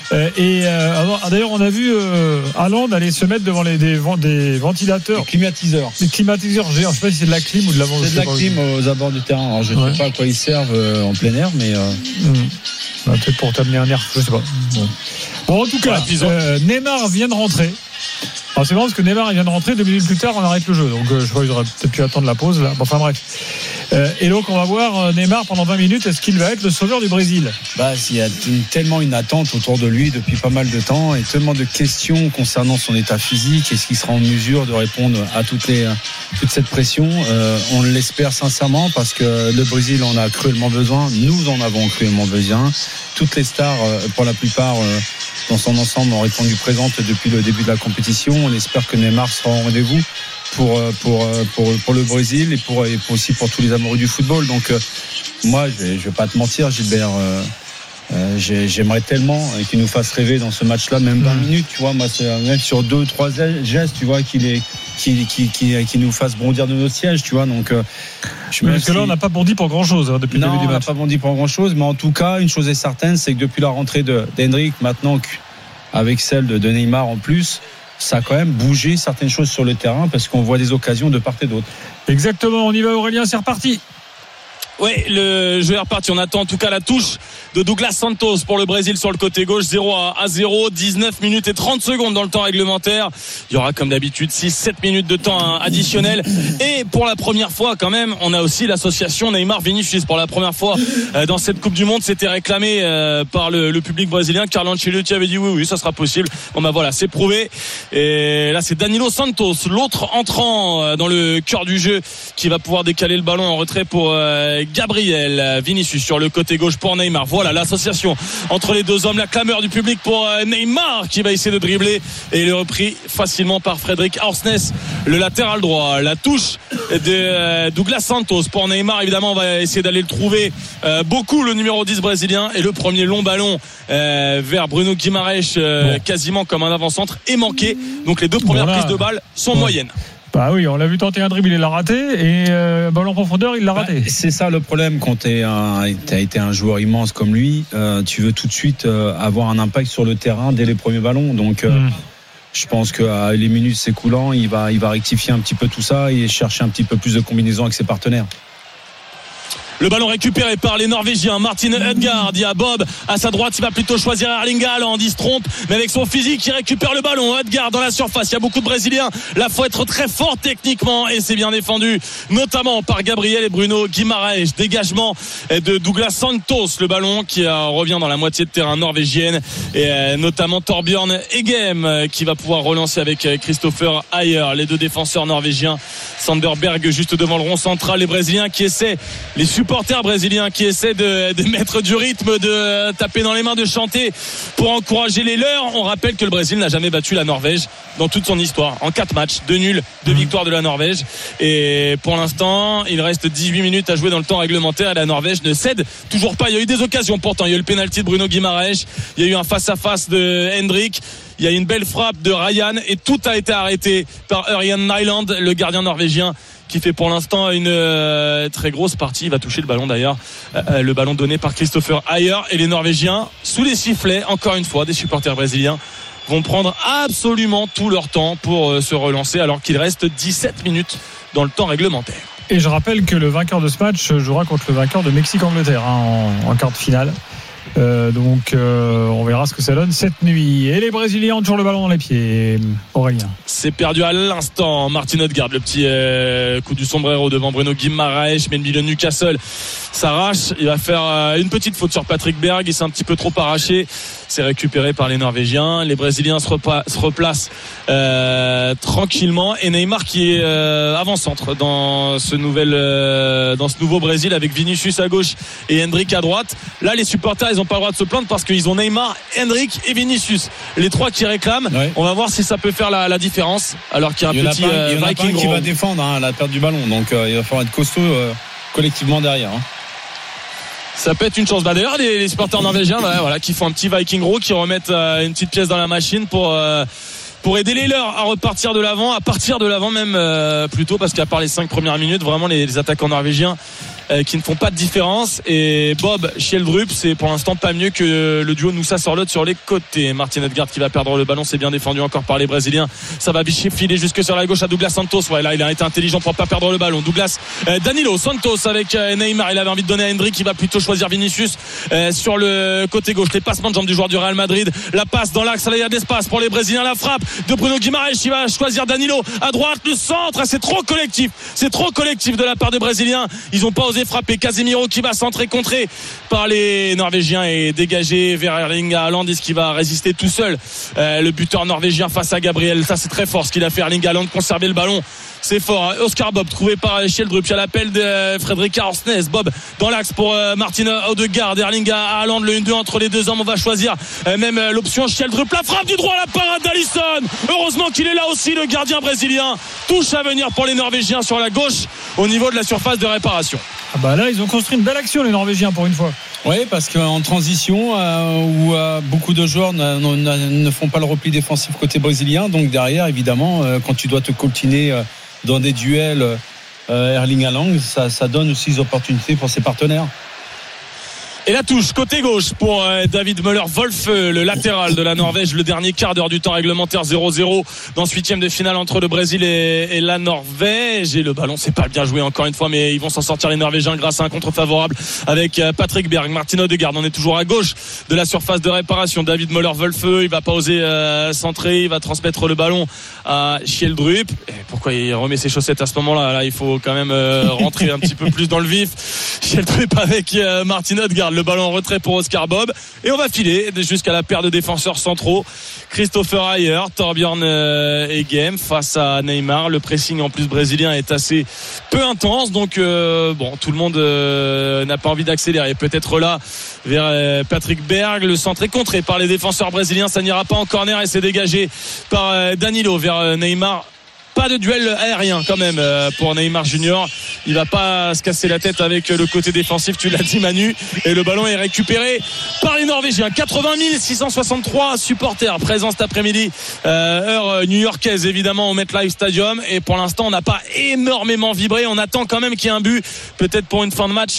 D'ailleurs on a vu Haaland aller se mettre devant des ventilateurs, des climatiseurs géants. Je ne sais pas si c'est de la clim ou de la vente. C'est de la clim aux abords du terrain. Alors je ne sais pas à quoi ils servent en plein air, mais peut-être pour t'amener un air, je sais pas. Bon en tout cas, Neymar vient de rentrer. Alors c'est marrant parce que Neymar il vient de rentrer, 2 minutes plus tard on arrête le jeu, donc je crois qu'ils auraient peut-être pu attendre la pause là. Bon, enfin bref. Et donc on va voir Neymar pendant 20 minutes. Est-ce qu'il va être le sauveur du Brésil? Il y a tellement une attente autour de lui depuis pas mal de temps et tellement de questions concernant son état physique. Est-ce qu'il sera en mesure de répondre à toute cette pression? On l'espère sincèrement parce que le Brésil en a cruellement besoin. Nous en avons cruellement besoin. Toutes les stars, pour la plupart, dans son ensemble, ont répondu présentes depuis le début de la compétition. On espère que Neymar sera au rendez-vous pour le Brésil et aussi pour tous les amoureux du football. Donc moi je vais pas te mentir, Gilbert, j'aimerais tellement qu'il nous fasse rêver dans ce match-là, même 20 minutes, tu vois. Moi c'est même sur 2-3 gestes, tu vois, qu'il nous fasse bondir de notre siège, tu vois. Donc parce que là on n'a pas bondi pour grand-chose depuis le début du match. On n'a pas bondi pour grand-chose, mais en tout cas une chose est certaine, c'est que depuis la rentrée d'Hendrick, maintenant avec celle de Neymar en plus, ça a quand même bougé certaines choses sur le terrain parce qu'on voit des occasions de part et d'autre. Exactement, on y va Aurélien, c'est reparti. Oui, le jeu est reparti. On attend en tout cas la touche de Douglas Santos pour le Brésil sur le côté gauche. 0-0, 19 minutes et 30 secondes dans le temps réglementaire. Il y aura comme d'habitude 6-7 minutes de temps additionnel. Et pour la première fois quand même, on a aussi l'association Neymar-Vinicius. Pour la première fois dans cette Coupe du Monde, c'était réclamé par le public brésilien. Carlo Ancelotti avait dit oui, ça sera possible. Bon bah voilà, c'est prouvé. Et là c'est Danilo Santos, l'autre entrant dans le cœur du jeu, qui va pouvoir décaler le ballon en retrait pour Gabriel. Vinicius sur le côté gauche pour Neymar. Voilà l'association entre les deux hommes, la clameur du public pour Neymar qui va essayer de dribbler et il est repris facilement par Frédéric Orsnes, le latéral droit. La touche de Douglas Santos pour Neymar, évidemment on va essayer d'aller le trouver beaucoup, le numéro 10 brésilien, et le premier long ballon vers Bruno Guimaraes quasiment comme un avant-centre est manqué. Donc les deux premières prises de balle sont moyennes. Bah oui, on l'a vu tenter un dribble, il l'a raté, et ballon en profondeur, il l'a raté. C'est ça le problème quand t'as été un joueur immense comme lui, tu veux tout de suite avoir un impact sur le terrain dès les premiers ballons. Donc je pense que les minutes s'écoulant, il va rectifier un petit peu tout ça et chercher un petit peu plus de combinaison avec ses partenaires. Le ballon récupéré par les Norvégiens. Martin Ødegaard dit à Bob, à sa droite, il va plutôt choisir Erling Haaland. Il se trompe, mais avec son physique, il récupère le ballon. Ødegaard dans la surface. Il y a beaucoup de Brésiliens. Là, faut être très fort techniquement et c'est bien défendu, notamment par Gabriel et Bruno Guimaraes. Dégagement de Douglas Santos. Le ballon qui revient dans la moitié de terrain norvégienne et notamment Torbjørn Egem qui va pouvoir relancer avec Christopher Ayer. Les deux défenseurs norvégiens. Sanderberg juste devant le rond central. Les Brésiliens qui essaient, les supporters brésiliens qui essaient de mettre du rythme, de taper dans les mains, de chanter pour encourager les leurs. On rappelle que le Brésil n'a jamais battu la Norvège dans toute son histoire, en 4 matchs, 2 nuls, 2 victoires de la Norvège, et pour l'instant il reste 18 minutes à jouer dans le temps réglementaire et la Norvège ne cède toujours pas. Il y a eu des occasions pourtant, il y a eu le pénalty de Bruno Guimaraes, il y a eu un face-à-face de Hendrick, il y a une belle frappe de Ryan et tout a été arrêté par Ørjan Nyland, le gardien norvégien, qui fait pour l'instant une très grosse partie. Il va toucher le ballon d'ailleurs, le ballon donné par Christopher Ayer, et les Norvégiens sous les sifflets, encore une fois des supporters brésiliens, vont prendre absolument tout leur temps pour se relancer alors qu'il reste 17 minutes dans le temps réglementaire. Et je rappelle que le vainqueur de ce match jouera contre le vainqueur de Mexique-Angleterre en quart de finale. Donc on verra ce que ça donne cette nuit. Et les Brésiliens ont toujours le ballon dans les pieds. Aurélien, c'est perdu à l'instant. Martin Ødegaard, le petit coup du sombrero devant Bruno Guimaraes, mais le milieu de Newcastle s'arrache. Il va faire une petite faute sur Patrick Berg. Il s'est un petit peu trop arraché. C'est récupéré par les Norvégiens. Les Brésiliens se replacent tranquillement, et Neymar qui est avant-centre dans ce nouveau Brésil avec Vinicius à gauche et Hendrick à droite. Là les supporters ils ont n'ont pas le droit de se plaindre parce qu'ils ont Neymar, Endrick et Vinicius, les trois qui réclament. Ouais. On va voir si ça peut faire la différence, alors qu'il y a un petit Viking qui va défendre la perte du ballon, donc il va falloir être costaud collectivement derrière. Ça peut être une chance. D'ailleurs, les supporters norvégiens, qui font un petit Viking row, qui remettent une petite pièce dans la machine pour aider les leurs à repartir de l'avant, à partir de l'avant même plutôt, parce qu'à part les 5 premières minutes, vraiment les attaquants norvégiens qui ne font pas de différence. Et Bob Schjeldrup, c'est pour l'instant pas mieux que le duo Nusa-Sorloth sur les côtés. Martin Ødegaard qui va perdre le ballon, c'est bien défendu encore par les Brésiliens. Ça va filer jusque sur la gauche à Douglas Santos. Ouais, là il a été intelligent pour pas perdre le ballon. Danilo Santos avec Neymar, il avait envie de donner à Endrick, il va plutôt choisir Vinicius sur le côté gauche. Les passements de jambes du joueur du Real Madrid, la passe dans l'axe, là il y a de l'espace pour les Brésiliens, la frappe de Bruno Guimaraes, il va choisir Danilo à droite, le centre, c'est trop collectif de la part des Brésiliens. Ils ont pas osé frapper. Casemiro qui va centrer, contré par les Norvégiens et dégagé vers Erling Haaland. Est-ce qu'il va résister tout seul, le buteur norvégien face à Gabriel? Ça c'est très fort ce qu'il a fait Erling Haaland, conserver le ballon, c'est fort. Oscar Bob trouvé par Schjeldrup, il y a l'appel de Fredrik Orsnes. Bob dans l'axe pour Martin Ødegaard, Erling Haaland, le 1-2 entre les deux hommes. On va choisir même l'option Schjeldrup, la frappe du droit, la parade d'Alisson. Heureusement qu'il est là aussi, le gardien brésilien. Touche à venir pour les Norvégiens sur la gauche au niveau de la surface de réparation. Là ils ont construit une belle action les Norvégiens pour une fois. Oui, parce qu'en transition où beaucoup de joueurs ne font pas le repli défensif côté brésilien, donc derrière évidemment quand tu dois te coltiner dans des duels Erling Haaland, ça donne aussi des opportunités pour ses partenaires. Et la touche côté gauche pour David Müller-Wolf, le latéral de la Norvège. Le dernier quart d'heure du temps réglementaire, 0-0 dans ce 8e de finale entre le Brésil et la Norvège. Et le ballon, c'est pas bien joué encore une fois, mais ils vont s'en sortir les Norvégiens grâce à un contre favorable avec Patrick Berg. Martin Ødegaard, on est toujours à gauche de la surface de réparation. David Müller-Wolf, il va pas oser centrer, il va transmettre le ballon à Schjeldrup. Et pourquoi il remet ses chaussettes à ce moment-là? Là, il faut quand même rentrer un petit peu plus dans le vif. Schjeldrup avec Martin Ødegaard. Le ballon en retrait pour Oscar Bob et on va filer jusqu'à la paire de défenseurs centraux, Christopher Ayer, Torbjörn Egem face à Neymar. Le pressing en plus brésilien est assez peu intense, donc tout le monde n'a pas envie d'accélérer. Peut-être là vers Patrick Berg, le centre est contré par les défenseurs brésiliens, ça n'ira pas en corner et c'est dégagé par Danilo vers Neymar. Pas de duel aérien quand même pour Neymar Junior. Il va pas se casser la tête avec le côté défensif, tu l'as dit Manu. Et le ballon est récupéré par les Norvégiens. 80 663 supporters présents cet après-midi, heure new-yorkaise évidemment au MetLife Stadium. Et pour l'instant on n'a pas énormément vibré. On attend quand même qu'il y ait un but, peut-être pour une fin de match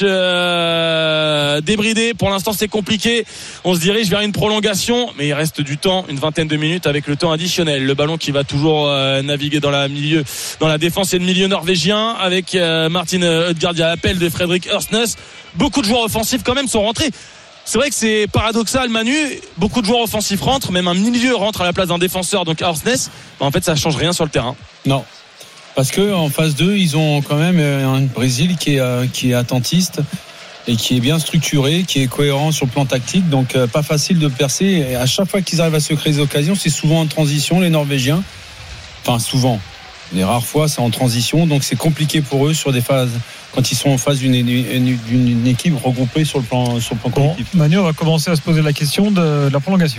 débridée. Pour l'instant c'est compliqué. On se dirige vers une prolongation, mais il reste du temps, une vingtaine de minutes avec le temps additionnel. Le ballon qui va toujours naviguer dans la défense et le milieu norvégien avec Martin Ødegaard. Il y a l'appel de Fredrik Orsnes. Beaucoup de joueurs offensifs quand même sont rentrés. C'est vrai que c'est paradoxal Manu, beaucoup de joueurs offensifs rentrent, même un milieu rentre à la place d'un défenseur, donc Orsnes. En fait ça change rien sur le terrain. Non, parce qu'en phase 2 ils ont quand même un Brésil qui est attentiste et qui est bien structuré, qui est cohérent sur le plan tactique, donc pas facile de percer. Et à chaque fois qu'ils arrivent à se créer des occasions, c'est souvent en transition les Norvégiens. Enfin souvent, les rares fois c'est en transition, donc c'est compliqué pour eux sur des phases quand ils sont en phase d'une équipe regroupée sur le plan collectif. Manu, on va commencer à se poser la question de la prolongation.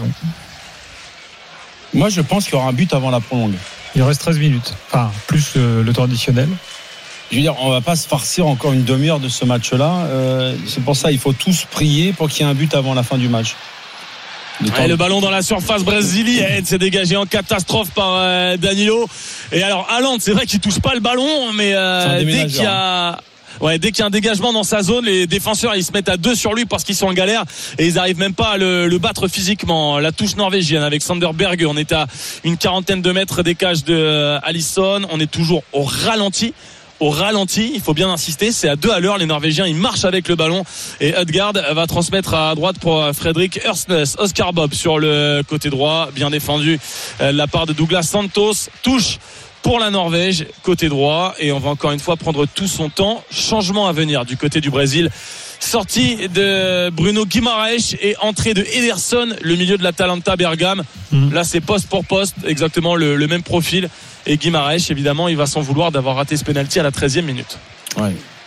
Moi je pense qu'il y aura un but avant la prolongation. Il reste 13 minutes, enfin plus le temps additionnel. Je veux dire, on va pas se farcir encore une demi-heure de ce match-là. C'est pour ça il faut tous prier pour qu'il y ait un but avant la fin du match. Le ballon dans la surface brésilienne, c'est dégagé en catastrophe par Danilo. Et alors Haaland, c'est vrai qu'il touche pas le ballon, mais dès qu'il y a un dégagement dans sa zone, les défenseurs ils se mettent à deux sur lui parce qu'ils sont en galère et ils arrivent même pas à le battre physiquement. La touche norvégienne avec Sander Berge, on est à une quarantaine de mètres des cages de Alisson. On est toujours au ralenti, il faut bien insister, c'est à 2 à l'heure. Les Norvégiens ils marchent avec le ballon et Ødegaard va transmettre à droite pour Fredrik Orsnes. Oscar Bob sur le côté droit, bien défendu de la part de Douglas Santos. Touche pour la Norvège côté droit et on va encore une fois prendre tout son temps. Changement à venir du côté du Brésil. Sortie de Bruno Guimaraes et entrée de Ederson, le milieu de l'Atalanta Bergame. Là c'est poste pour poste, exactement le même profil. Et Guimaraes, évidemment, il va s'en vouloir d'avoir raté ce pénalty à la 13e minute. Ouais.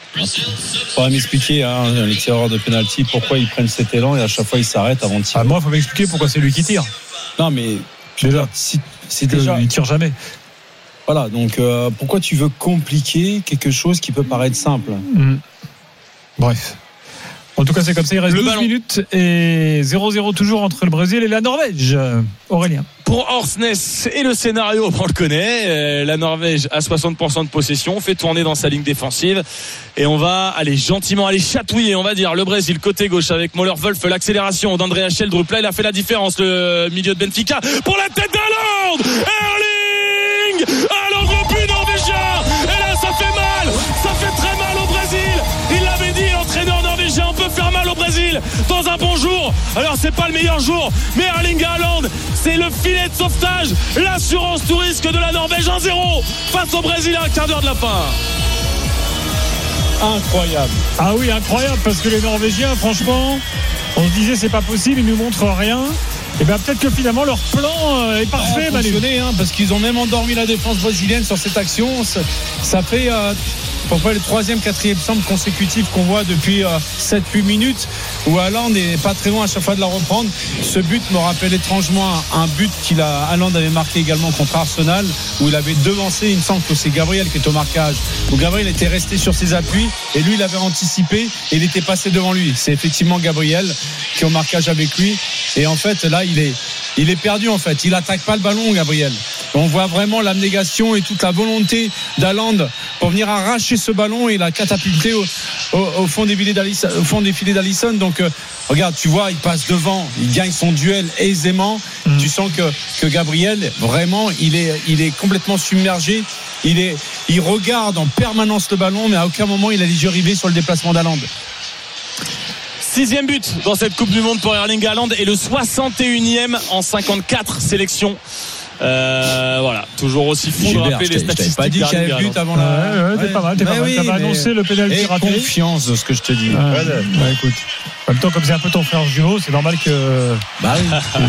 Faudrait m'expliquer, les tireurs de penalty, pourquoi ils prennent cet élan et à chaque fois ils s'arrêtent avant de tirer. Moi, il faut m'expliquer pourquoi c'est lui qui tire. Non, mais Déjà, c'est déjà. Il tire jamais. Voilà, donc pourquoi tu veux compliquer quelque chose qui peut paraître simple? Bref. En tout cas, c'est comme ça. Il reste 12 minutes et 0-0 toujours entre le Brésil et la Norvège. Aurélien. Pour Orsnes et le scénario, on le connaît. La Norvège a 60% de possession, fait tourner dans sa ligne défensive. Et on va aller gentiment aller chatouiller, on va dire, le Brésil côté gauche avec Möller-Wölf, l'accélération d'Andrea Schjelderup. Là, il a fait la différence, le milieu de Benfica. Pour la tête d'Haaland, Erling Haaland, le but norvégien. Et là, ça fait mal. Ça fait très mal au Brésil. Il l'avait dit, l'entraîneur norvégien, on peut faire mal au Brésil dans un bon jour. Alors, c'est pas le meilleur jour, mais Erling Haaland, c'est le filet de sauvetage, l'assurance tout risque de la Norvège. 1-0 face au Brésil à un quart d'heure de la fin. Incroyable. Ah oui, incroyable, parce que les Norvégiens, franchement, on se disait c'est pas possible, ils nous montrent rien. Et bien peut-être que finalement leur plan est parfait, Manu. Parce qu'ils ont même endormi la défense brésilienne sur cette action. Ça fait pourquoi le 3e, 4e centre consécutif qu'on voit depuis 7-8 minutes où Haaland n'est pas très loin à chaque fois de la reprendre. Ce but me rappelle étrangement un but Haaland avait marqué également contre Arsenal où il avait devancé, il me semble que c'est Gabriel qui est au marquage, où Gabriel était resté sur ses appuis et lui il avait anticipé et il était passé devant lui. C'est effectivement Gabriel qui est au marquage avec lui et en fait là il est perdu en fait, il attaque pas le ballon Gabriel. On voit vraiment l'abnégation et toute la volonté d'Haaland pour venir arracher ce ballon et la catapulter au fond des filets d'Alisson. Donc regarde, tu vois, il passe devant, il gagne son duel aisément. Tu sens que Gabriel vraiment il est complètement submergé. Il regarde en permanence le ballon, mais à aucun moment il a les yeux rivés sur le déplacement d'Haaland. 6e but dans cette Coupe du Monde pour Erling Haaland et le 61e en 54 sélections. Voilà, toujours aussi fou de rappeler les statistiques. Pas dit qu'il y avait but avant t'es pas mal, t'avais annoncé le pénalty raté. Confiance de ce que je te dis. Écoute, en même temps, comme c'est un peu ton frère jumeau, c'est normal que. Bah oui.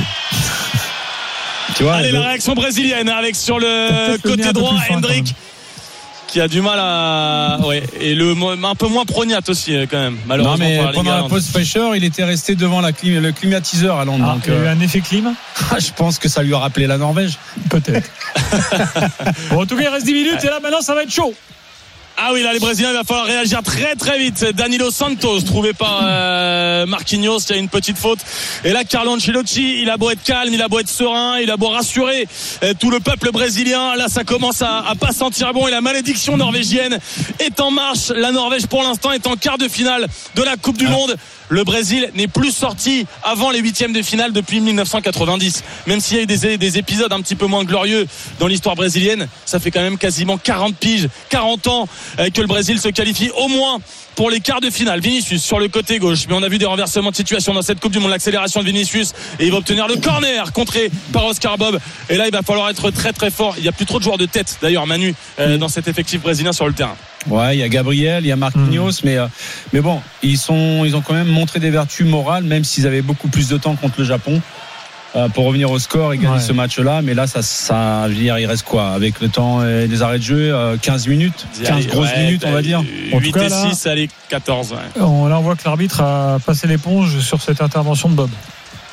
Tu vois, allez, la réaction brésilienne avec sur le côté droit, Hendrik. Qui a du mal à. Ouais, et un peu moins prognate aussi, quand même, malheureusement. Non, mais pendant la pause fraîcheur, il était resté devant le climatiseur à Londres. Il y a eu un effet clim. Je pense que ça lui a rappelé la Norvège. Peut-être. Bon, en tout cas, il reste 10 minutes et là, maintenant, ça va être chaud. Ah oui, là les Brésiliens, il va falloir réagir très très vite. Danilo Santos trouvé par Marquinhos, il y a une petite faute. Et là Carlo Ancelotti, il a beau être calme, il a beau être serein, il a beau rassurer tout le peuple brésilien. Là ça commence à pas sentir bon et la malédiction norvégienne est en marche. La Norvège pour l'instant est en quart de finale de la Coupe du Monde. Le Brésil n'est plus sorti avant les 8e de finale depuis 1990. Même s'il y a eu des épisodes un petit peu moins glorieux dans l'histoire brésilienne, ça fait quand même quasiment 40 piges, 40 ans que le Brésil se qualifie au moins pour les quarts de finale. Vinicius sur le côté gauche, mais on a vu des renversements de situation dans cette Coupe du Monde. L'accélération de Vinicius et il va obtenir le corner contré par Oscar Bob. Et là il va falloir être très très fort. Il n'y a plus trop de joueurs de tête d'ailleurs, Manu, dans cet effectif brésilien sur le terrain. Ouais, il y a Gabriel, il y a Marquinhos, mais bon, ils ont quand même montré des vertus morales, même s'ils avaient beaucoup plus de temps contre le Japon pour revenir au score et gagner ce match-là. Mais là, ça, je veux dire, il reste quoi avec le temps et les arrêts de jeu, 15 minutes, 15 grosses minutes, on va dire. 8 et 6, allez, 14. Ouais. Là, on voit que l'arbitre a passé l'éponge sur cette intervention de Bob.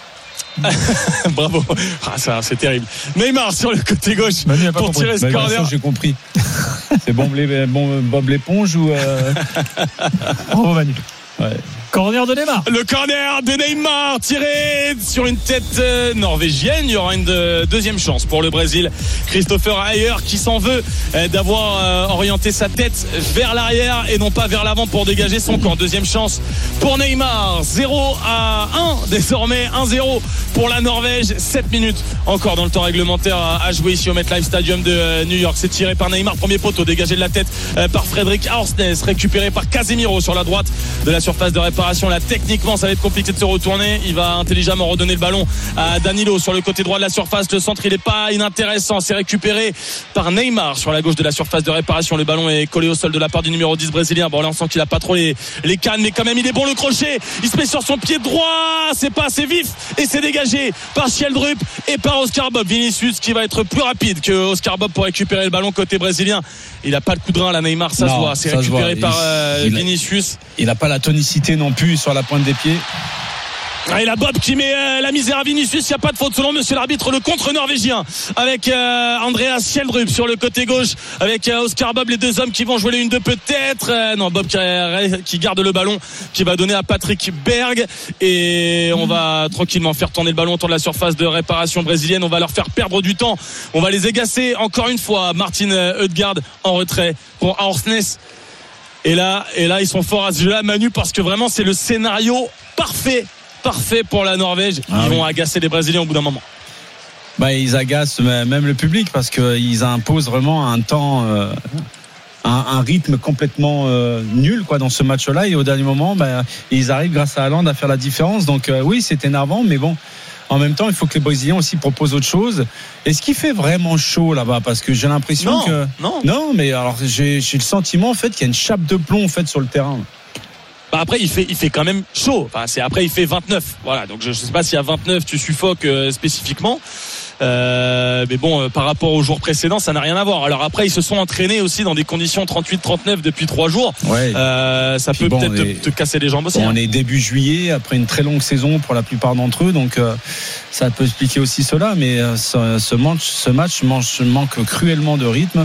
Bravo. Ça, c'est terrible. Neymar sur le côté gauche pour tirer ce corner. J'ai compris. C'est Bob l'éponge ou Bravo Manu. Ouais. Corner de Neymar. Le corner de Neymar tiré sur une tête norvégienne. Il y aura une deuxième chance pour le Brésil. Christopher Ayer qui s'en veut d'avoir orienté sa tête vers l'arrière et non pas vers l'avant pour dégager son camp. Deuxième chance pour Neymar. 0-1 désormais. 1-0 pour la Norvège. 7 minutes encore dans le temps réglementaire à jouer ici au MetLife Stadium de New York. C'est tiré par Neymar. Premier poteau dégagé de la tête par Fredrik Orsnes. Récupéré par Casemiro sur la droite de la surface de réparation réparation. Là, techniquement, ça va être compliqué de se retourner. Il va intelligemment redonner le ballon à Danilo sur le côté droit de la surface. Le centre, il est pas inintéressant. C'est récupéré par Neymar sur la gauche de la surface de réparation. Le ballon est collé au sol de la part du numéro 10 brésilien. Bon, là, on sent qu'il a pas trop les cannes, mais quand même, il est bon le crochet. Il se met sur son pied droit. C'est pas assez vif et c'est dégagé par Sheldrup et par Oscar Bob. Vinicius qui va être plus rapide que Oscar Bob pour récupérer le ballon côté brésilien. Il a pas le coup de rein là, Neymar, ça se voit. C'est récupéré par Vinicius. Il n'a pas la tonicité non plus sur la pointe des pieds. Et la Bob qui met la misère à Vinicius. Il n'y a pas de faute selon monsieur l'arbitre. Le contre norvégien avec Andreas Sheldrup sur le côté gauche avec Oscar Bob, les deux hommes qui vont jouer les 1-2 peut-être. Non, Bob qui garde le ballon, qui va donner à Patrick Berg, et on va tranquillement faire tourner le ballon autour de la surface de réparation brésilienne. On va leur faire perdre du temps, on va les agacer encore une fois. Martin Ødegaard en retrait pour Orsnes. Et là ils sont forts à ce jeu-là, Manu, parce que vraiment c'est le scénario parfait pour la Norvège. Ils vont agacer les Brésiliens au bout d'un moment. Ils agacent même le public parce qu'ils imposent vraiment un temps, un rythme complètement nul dans ce match-là, et au dernier moment ils arrivent grâce à Haaland à faire la différence. Donc oui, c'est énervant, mais bon, en même temps il faut que les Brésiliens aussi proposent autre chose. Est-ce qu'il fait vraiment chaud là-bas? Parce que j'ai l'impression non, mais alors j'ai le sentiment en fait qu'il y a une chape de plomb en fait sur le terrain. Après il fait quand même chaud. Après il fait 29. Voilà, donc je sais pas si à 29 tu suffoques spécifiquement. Mais bon, par rapport aux jours précédents, ça n'a rien à voir. Alors après, ils se sont entraînés aussi dans des conditions 38-39 depuis 3 jours. Ouais. Ça peut peut-être te casser les jambes aussi. On est début juillet, après une très longue saison pour la plupart d'entre eux, donc ça peut expliquer aussi cela. Mais ce match manque cruellement de rythme.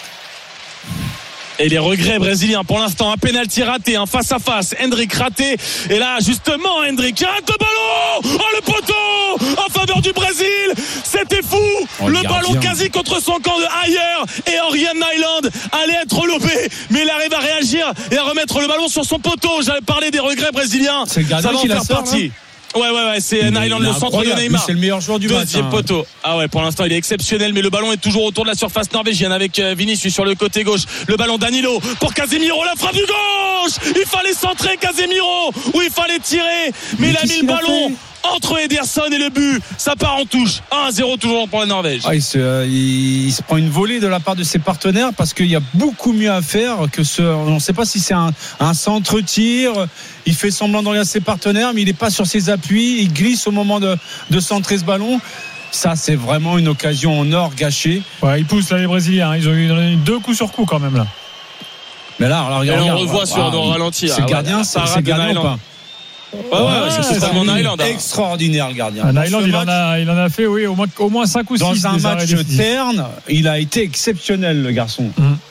Et les regrets brésiliens pour l'instant, un penalty raté, un face à face, Hendrick raté, et là justement Hendrick arrête le ballon, le poteau en faveur du Brésil, c'était fou, le ballon quasi contre son camp de Ayer, et Orion Nyland allait être lobé, mais il arrive à réagir et à remettre le ballon sur son poteau. J'avais parlé des regrets brésiliens, c'est le gardien qui la sort, partie. Ouais, c'est Nyland, le centre de Neymar. C'est le meilleur joueur du match. Deuxième poteau. Pour l'instant, il est exceptionnel, mais le ballon est toujours autour de la surface norvégienne avec Vinicius sur le côté gauche. Le ballon Danilo pour Casemiro, la frappe du gauche. Il fallait centrer Casemiro, ou il fallait tirer, mais il a mis le ballon entre Ederson et le but. Ça part en touche. 1-0 toujours pour la Norvège. Il se prend une volée de la part de ses partenaires, parce qu'il y a beaucoup mieux à faire que on ne sait pas si c'est un centre-tir. Il fait semblant de regarder ses partenaires, mais il n'est pas sur ses appuis. Il glisse au moment de centrer ce ballon. Ça, c'est vraiment une occasion en or gâchée. Ils poussent là, les Brésiliens. Ils ont eu 2 coups sur coup quand même là. Mais là, regarde, on revoit sur nos ralentis. C'est le gardien, c'est le gardien ou pas? C'est totalement Nyland. Extraordinaire le gardien. Nyland, il en a fait au moins 5 ou 6. Dans un match terne, il a été exceptionnel, le garçon.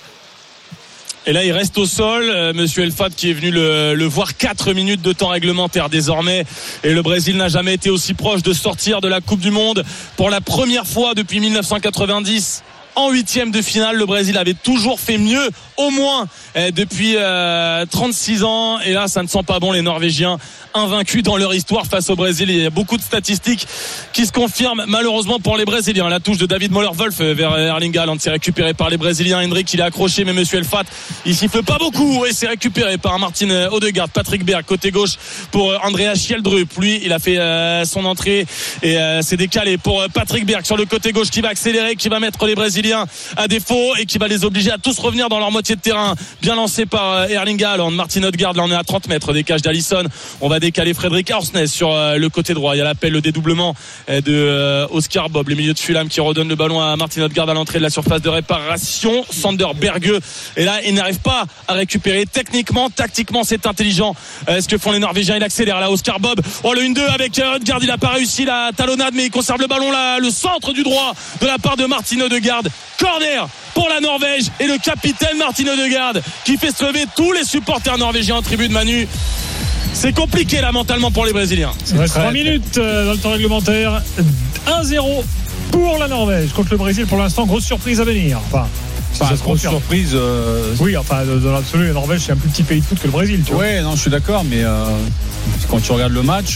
Et là il reste au sol, monsieur Elfad qui est venu le voir. 4 minutes de temps réglementaire désormais, et le Brésil n'a jamais été aussi proche de sortir de la Coupe du Monde. Pour la première fois depuis 1990 en 8e de finale, le Brésil avait toujours fait mieux, au moins depuis 36 ans, et là ça ne sent pas bon. Les Norvégiens invaincus dans leur histoire face au Brésil. Il y a beaucoup de statistiques qui se confirment malheureusement pour les Brésiliens. La touche de David Möller-Wolf vers Erling Haaland, c'est récupéré par les Brésiliens. Hendrick, il est accroché, mais monsieur Elfat, il siffle pas beaucoup, et c'est récupéré par Martin Ødegaard. Patrick Berg côté gauche pour Andreas Sheldrup. Lui, il a fait son entrée, et c'est décalé pour Patrick Berg sur le côté gauche, qui va accélérer, qui va mettre les Brésiliens à défaut, et qui va les obliger à tous revenir dans leur moitié de terrain. Bien lancé par Erling Haaland. Martin Ødegaard, là on est à 30 mètres des cages d'Alisson. On va décaler Fredrik Orsnes sur le côté droit. Il y a l'appel, le dédoublement de Oscar Bob, le milieu de Fulham, qui redonne le ballon à Martin Ødegaard à l'entrée de la surface de réparation. Sander Berge, et là il n'arrive pas à récupérer. Techniquement, tactiquement, c'est intelligent ce que font les Norvégiens. Il accélère là, Oscar Bob, le 1-2 avec Ødegaard. Il n'a pas réussi la talonnade, mais il conserve le ballon là, le centre du droit de la part de Martin Ødegaard. Corner pour la Norvège, et le capitaine Martin Ødegaard qui fait se lever tous les supporters norvégiens en tribune. Manu, c'est compliqué là mentalement pour les Brésiliens. Il reste 3 minutes dans le temps réglementaire. 1-0 pour la Norvège contre le Brésil. Pour l'instant, grosse surprise à venir. Grosse surprise. Oui, dans l'absolu, la Norvège, c'est un plus petit pays de foot que le Brésil. Non, je suis d'accord, mais quand tu regardes le match,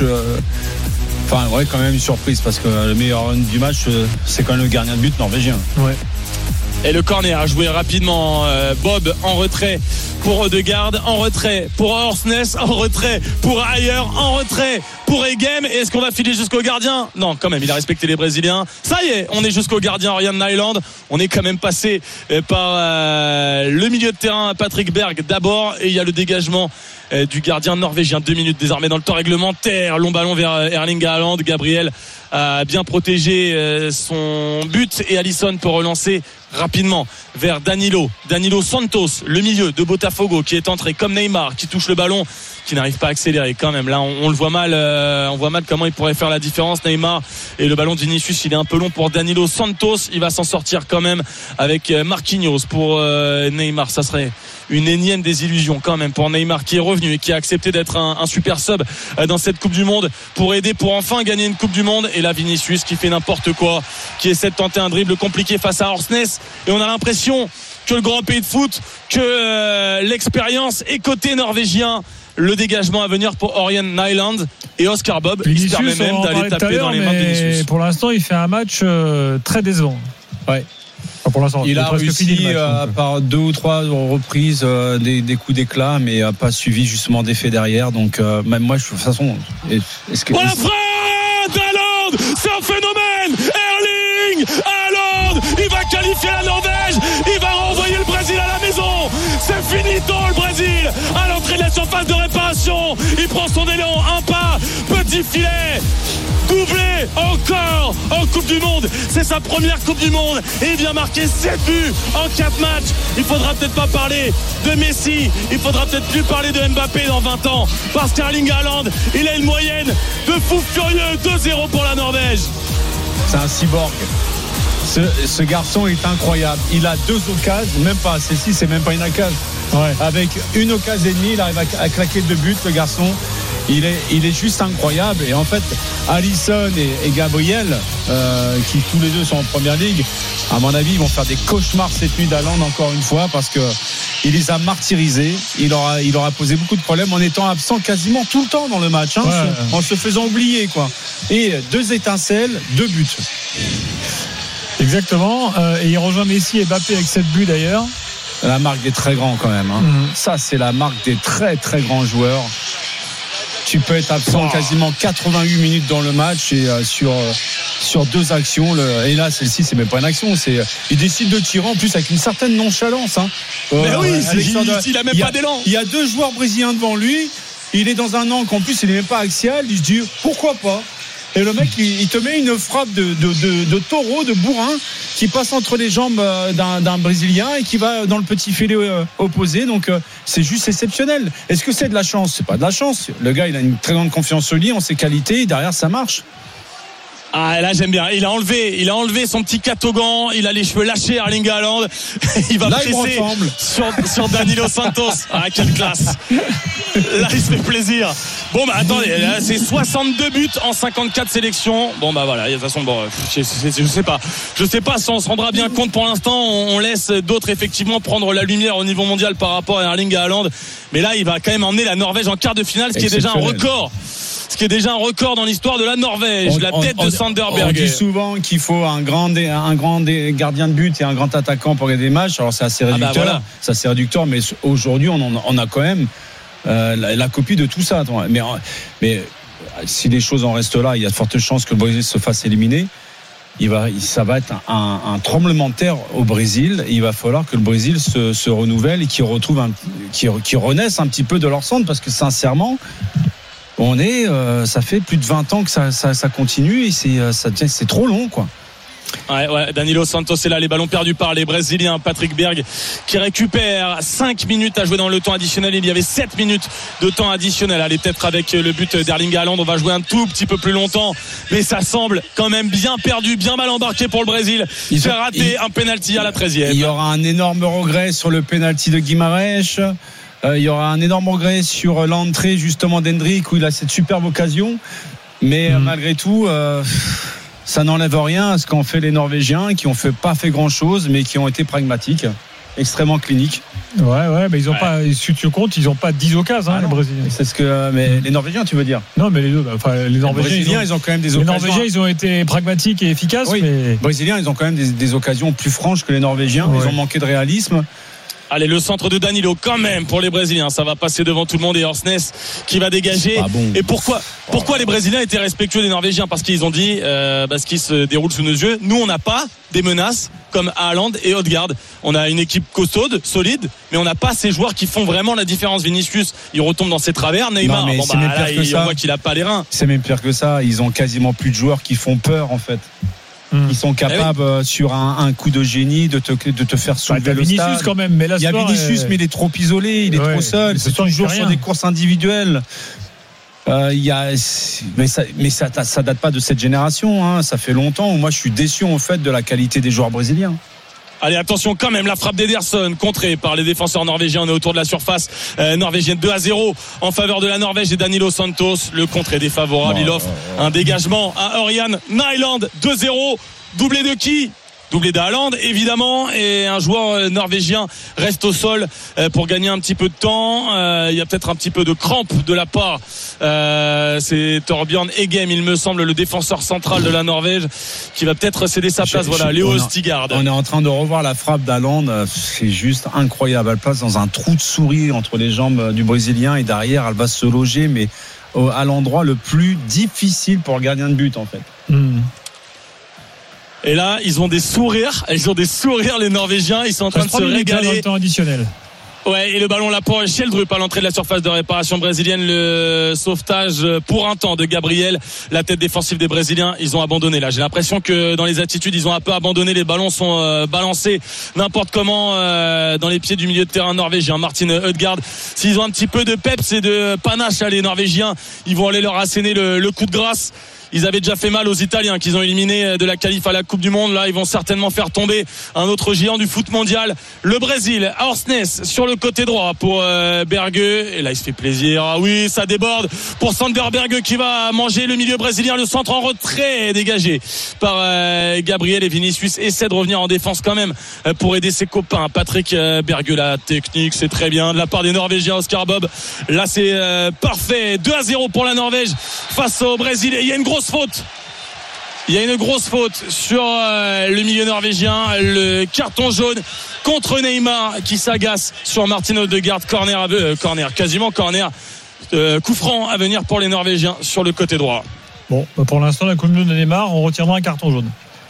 quand même une surprise, parce que le meilleur du match, c'est quand même le gardien de but norvégien. Et le corner a joué rapidement, Bob en retrait pour Odegaard, en retrait pour Horsness, en retrait pour Ayer, en retrait pour Egem. Et est-ce qu'on va filer jusqu'au gardien? Non, quand même, il a respecté les Brésiliens. Ça y est, on est jusqu'au gardien Orion Nyland. On est quand même passé par le milieu de terrain Patrick Berg d'abord, et il y a le dégagement du gardien norvégien. 2 minutes désormais dans le temps réglementaire. Long ballon vers Erling Haaland. Gabriel a bien protégé son but, et Alisson peut relancer rapidement vers Danilo Santos, le milieu de Botafogo, qui est entré comme Neymar, qui touche le ballon, qui n'arrive pas à accélérer quand même. Là on le voit mal, on voit mal comment il pourrait faire la différence, Neymar, et le ballon de Vinicius, il est un peu long pour Danilo Santos. Il va s'en sortir quand même avec Marquinhos pour Neymar. Ça serait une énième désillusion quand même pour Neymar, qui est revenu et qui a accepté d'être un super sub dans cette Coupe du Monde pour aider, pour enfin gagner une Coupe du Monde. Et là Vinicius qui fait n'importe quoi, qui essaie de tenter un dribble compliqué face à Horsness, et on a l'impression que le grand pays de foot, que l'expérience est côté norvégien. Le dégagement à venir pour Orion Nyland, et Oscar Bob, il se permet même d'aller taper dans les mains de Vinicius. Pour l'instant il fait un match très décevant. Ouais. Pour l'instant, il a réussi par 2 ou 3 reprises des coups d'éclat, mais n'a pas suivi justement d'effet derrière. Donc même moi, de toute façon, voilà, Fred Haaland, c'est un phénomène. Erling Haaland, il va qualifier la Norvège, il va renvoyer le Brésil à la maison. C'est finito, le Brésil à l'entrée de la surface de réparation. Il prend son élan, un pas, petit filet, doublé encore en Coupe du Monde. C'est sa première Coupe du Monde, et il vient marquer 7 buts en 4 matchs. Il faudra peut-être pas parler de Messi, il faudra peut-être plus parler de Mbappé dans 20 ans, parce qu'Erling Haaland, il a une moyenne de fou furieux. 2-0 pour la Norvège. C'est un cyborg. Ce garçon est incroyable. Il a 2 occasions, même pas. Celle-ci, c'est même pas une occasion. Ouais. Avec une occasion et demie, il arrive à claquer 2 buts, le garçon. Il est juste incroyable. Et en fait, Alisson et Gabriel, qui tous les deux sont en première ligue, à mon avis, ils vont faire des cauchemars cette nuit d'Haaland encore une fois, parce que il les a martyrisés. Il aura posé beaucoup de problèmes en étant absent quasiment tout le temps dans le match, hein, en se faisant oublier, quoi. Et 2 étincelles, 2 buts. Exactement. Et il rejoint Messi et Mbappé avec 7 buts d'ailleurs. La marque des très grands quand même, hein. Ça, c'est la marque des très très grands joueurs. Tu peux être absent quasiment 88 minutes dans le match, et sur 2 actions. Et là, celle-ci, c'est même pas une action. Il décide de tirer en plus avec une certaine nonchalance. Hein. Mais oui, il a même pas d'élan. Il y a 2 joueurs brésiliens devant lui. Il est dans un angle en plus, il n'est même pas axial. Il se dit pourquoi pas. Et le mec, il te met une frappe de taureau, de bourrin, qui passe entre les jambes d'un Brésilien et qui va dans le petit filet opposé. Donc c'est juste exceptionnel. Est-ce que c'est de la chance? C'est pas de la chance. Le gars, il a une très grande confiance en lui, en ses qualités, et derrière ça marche. Ah, là j'aime bien. Il a enlevé son petit catogan. Il a les cheveux lâchés, Erling Haaland. Il va presser sur Danilo Santos. Ah, quelle classe. Là il se fait plaisir. Bon bah attendez, là, c'est 62 buts en 54 sélections. Bon bah voilà, de toute façon je sais pas si on se rendra bien compte. Pour l'instant on laisse d'autres effectivement prendre la lumière au niveau mondial par rapport à Erling Haaland. Mais là il va quand même emmener la Norvège en quart de finale, ce qui est déjà un record. Ce qui est déjà un record dans l'histoire de la Norvège. La tête de Sanderberg. On dit souvent qu'il faut un grand gardien de but et un grand attaquant pour gagner des matchs. Alors c'est assez réducteur. Voilà. C'est assez réducteur, mais aujourd'hui on a quand même la copie de tout ça. Mais si les choses en restent là, il y a de fortes chances que le Brésil se fasse éliminer. Ça va être un tremblement de terre au Brésil. Il va falloir que le Brésil se renouvelle et qu'il renaisse un petit peu de leur cendre, parce que sincèrement, ça fait plus de 20 ans que ça continue, et c'est trop long, quoi. Ouais, Danilo Santos est là, les ballons perdus par les Brésiliens. Patrick Berg qui récupère 5 minutes à jouer dans le temps additionnel. Il y avait 7 minutes de temps additionnel. Allez, peut-être avec le but d'Erling Haaland, on va jouer un tout petit peu plus longtemps, mais ça semble quand même bien perdu, bien mal embarqué pour le Brésil. Il fait rater un penalty à la 13e. Il y aura un énorme regret sur le penalty de Guimarães. Il y aura un énorme regret sur l'entrée justement d'Hendrick, où il a cette superbe occasion, mais malgré tout ça n'enlève rien à ce qu'ont fait les Norvégiens, qui ont pas fait grand chose, mais qui ont été pragmatiques, extrêmement cliniques. Ouais, mais ils ont pas, si tu comptes, ils ont pas 10 occasions, les Brésiliens. C'est ce que, mais les Norvégiens, tu veux dire? Non, mais les deux, les Norvégiens, ils ont quand même des occasions. Les Norvégiens, ils ont été pragmatiques et efficaces, oui. Mais les Brésiliens, ils ont quand même des occasions plus franches que les Norvégiens. Ils ont manqué de réalisme. Allez, le centre de Danilo quand même pour les Brésiliens, ça va passer devant tout le monde et Orsnes qui va dégager. Bon. Et pourquoi les Brésiliens étaient respectueux des Norvégiens? Parce qu'ils ont dit ce qui se déroule sous nos yeux, nous on n'a pas des menaces comme Haaland et Odegaard. On a une équipe costaude, solide, mais on n'a pas ces joueurs qui font vraiment la différence. Vinicius, il retombe dans ses travers. Neymar, on voit qu'il a pas les reins. C'est même pire que ça. Ils ont quasiment plus de joueurs qui font peur en fait. Ils sont capables sur un coup de génie de te faire soulever le stade. Quand même, mais là, il y a Vinicius, mais il est trop isolé, il est trop seul. C'est toujours sur des courses individuelles. Mais ça date pas de cette génération. Hein. Ça fait longtemps. Moi, je suis déçu en fait de la qualité des joueurs brésiliens. Allez, attention quand même, la frappe d'Ederson contrée par les défenseurs norvégiens. On est autour de la surface norvégienne. 2-0 en faveur de la Norvège et Danilo Santos. Le contre est défavorable. Il offre un dégagement à Ørjan Nyland. 2-0. Doublé de qui? Doublé d'Haaland évidemment, et un joueur norvégien reste au sol pour gagner un petit peu de temps. Il y a peut-être un petit peu de crampe de la part c'est Torbjørn Egem, il me semble, le défenseur central de la Norvège, qui va peut-être céder sa place. Léo Stigard. On est en train de revoir la frappe d'Haaland, c'est juste incroyable. Elle passe dans un trou de souris entre les jambes du Brésilien et derrière elle va se loger, mais à l'endroit le plus difficile pour le gardien de but en fait. Et là, ils ont des sourires, les Norvégiens, ils sont en train de se régaler. Dans le temps additionnel. Ouais, et le ballon là pour Schjelderup à l'entrée de la surface de réparation brésilienne. Le sauvetage pour un temps de Gabriel, la tête défensive des Brésiliens. Ils ont abandonné là. J'ai l'impression que dans les attitudes, ils ont un peu abandonné. Les ballons sont balancés n'importe comment dans les pieds du milieu de terrain norvégien. Martin Ødegaard. S'ils ont un petit peu de peps et de panache, les Norvégiens, ils vont aller leur asséner le coup de grâce. Ils avaient déjà fait mal aux Italiens qu'ils ont éliminés de la qualif à la Coupe du Monde. Là, ils vont certainement faire tomber un autre géant du foot mondial. Le Brésil, Orsnes sur le côté droit pour Berge. Et là, il se fait plaisir. Ah oui, ça déborde pour Sander Berge qui va manger le milieu brésilien. Le centre en retrait dégagé par Gabriel, et Vinicius essaie de revenir en défense quand même pour aider ses copains. Patrick Berge, la technique, c'est très bien de la part des Norvégiens. Oscar Bob, là c'est parfait. 2-0 pour la Norvège face au Brésil. Et il y a une grosse faute. Il y a une grosse faute sur le milieu norvégien. Le carton jaune contre Neymar qui s'agace sur Martin Ødegaard. Quasiment corner. Coup franc à venir pour les Norvégiens sur le côté droit. Bon, pour l'instant, la Coupe du Monde de Neymar, on retiendra un carton jaune.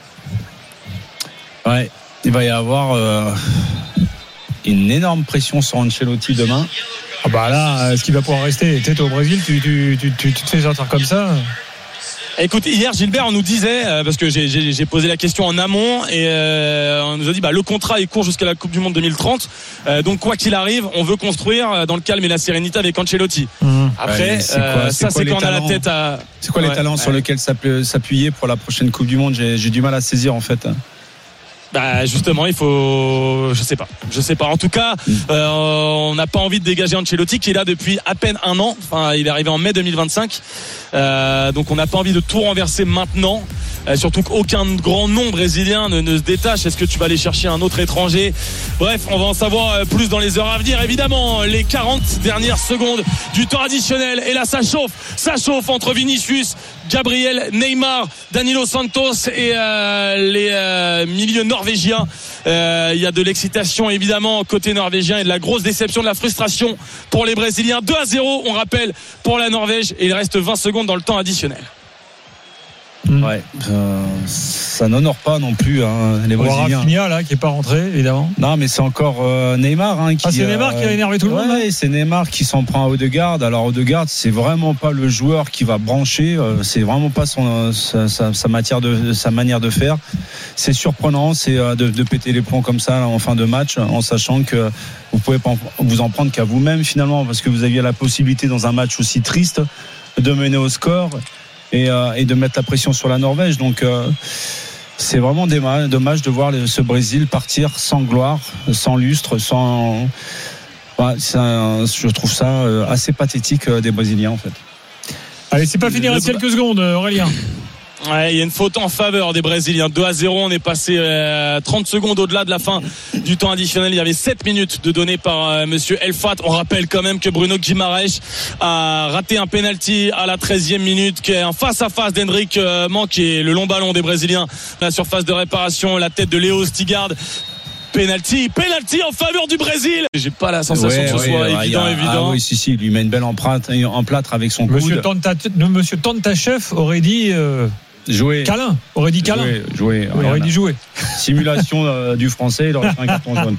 Ouais, il va y avoir une énorme pression sur Ancelotti demain. Ah bah là, est-ce qu'il va pouvoir rester? Tu es au Brésil, tu te fais sortir comme ça? Écoute, hier Gilbert, on nous disait, parce que j'ai posé la question en amont, et on nous a dit le contrat est court jusqu'à la Coupe du Monde 2030, donc quoi qu'il arrive, on veut construire dans le calme et la sérénité avec Ancelotti. Après, c'est quand on a la tête à... C'est quoi les talents sur lesquels s'appuyer pour la prochaine Coupe du Monde? J'ai du mal à saisir en fait. Justement, il faut, je sais pas. En tout cas, on n'a pas envie de dégager Ancelotti qui est là depuis à peine un an. Enfin, il est arrivé en mai 2025. Donc, on n'a pas envie de tout renverser maintenant. Surtout qu'aucun grand nom brésilien ne se détache. Est-ce que tu vas aller chercher un autre étranger? Bref, on va en savoir plus dans les heures à venir. Évidemment, les 40 dernières secondes du temps additionnel. Et là, ça chauffe entre Vinicius, Gabriel, Neymar, Danilo Santos et les milieux norvégiens. Il y a de l'excitation évidemment côté norvégien et de la grosse déception, de la frustration pour les Brésiliens. 2-0, on rappelle, pour la Norvège, et il reste 20 secondes dans le temps additionnel. Ouais, ça n'honore pas non plus les Brésiliens. Rafinha là qui est pas rentré évidemment. Non, mais c'est encore Neymar qui. C'est Neymar qui a énervé tout le monde. Ouais, c'est Neymar qui s'en prend à Ødegaard. Alors Ødegaard, c'est vraiment pas le joueur qui va brancher. C'est vraiment pas sa manière de faire. C'est surprenant, c'est de péter les plombs comme ça en fin de match, en sachant que vous pouvez pas vous en prendre qu'à vous-même finalement, parce que vous aviez la possibilité dans un match aussi triste de mener au score. Et de mettre la pression sur la Norvège. Donc c'est vraiment dommage de voir ce Brésil partir sans gloire, sans lustre, sans... je trouve ça assez pathétique des Brésiliens en fait. Allez, c'est pas fini, il reste quelques secondes, Aurélien. Ouais, il y a une faute en faveur des Brésiliens. 2-0, on est passé 30 secondes au-delà de la fin du temps additionnel. Il y avait 7 minutes de données par monsieur Elfat. On rappelle quand même que Bruno Guimaraes a raté un penalty à la 13e minute, qui est un face-à-face d'Hendrick Manqué, le long ballon des Brésiliens, la surface de réparation, la tête de Léo Stigard. penalty en faveur du Brésil. J'ai pas la sensation que ce soit évident. Ah oui, si, il lui met une belle empreinte en plâtre avec son coude. Monsieur Tantachev aurait dit jouer. Câlin. Aurait dit câlin. Jouer. Il aurait dit jouer. Simulation du français, il aurait fait un carton jaune.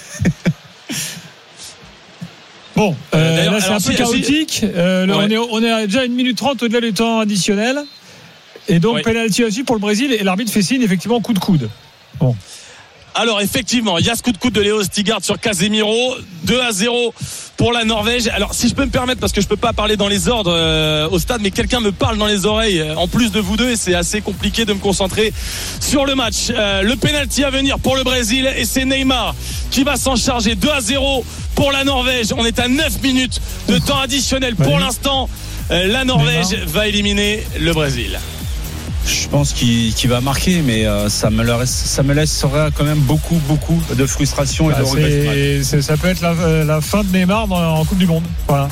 Bon, là c'est un peu chaotique. On est à déjà 1 minute 30 au-delà du temps additionnel. Et donc penalty aussi pour le Brésil. Et l'arbitre fait signe effectivement coup de coude. Bon. Alors effectivement, il y a ce coup de coude de Léo Stigard sur Casemiro, 2-0 pour la Norvège. Alors si je peux me permettre, parce que je peux pas parler dans les ordres au stade, mais quelqu'un me parle dans les oreilles en plus de vous deux, et c'est assez compliqué de me concentrer sur le match. Le penalty à venir pour le Brésil, et c'est Neymar qui va s'en charger. 2-0 pour la Norvège. On est à 9 minutes de temps additionnel pour l'instant. La Norvège va éliminer le Brésil. Je pense qu'il va marquer, mais ça me laissera quand même beaucoup de frustration et de regret. Ça peut être la fin de Neymar en Coupe du Monde. Voilà.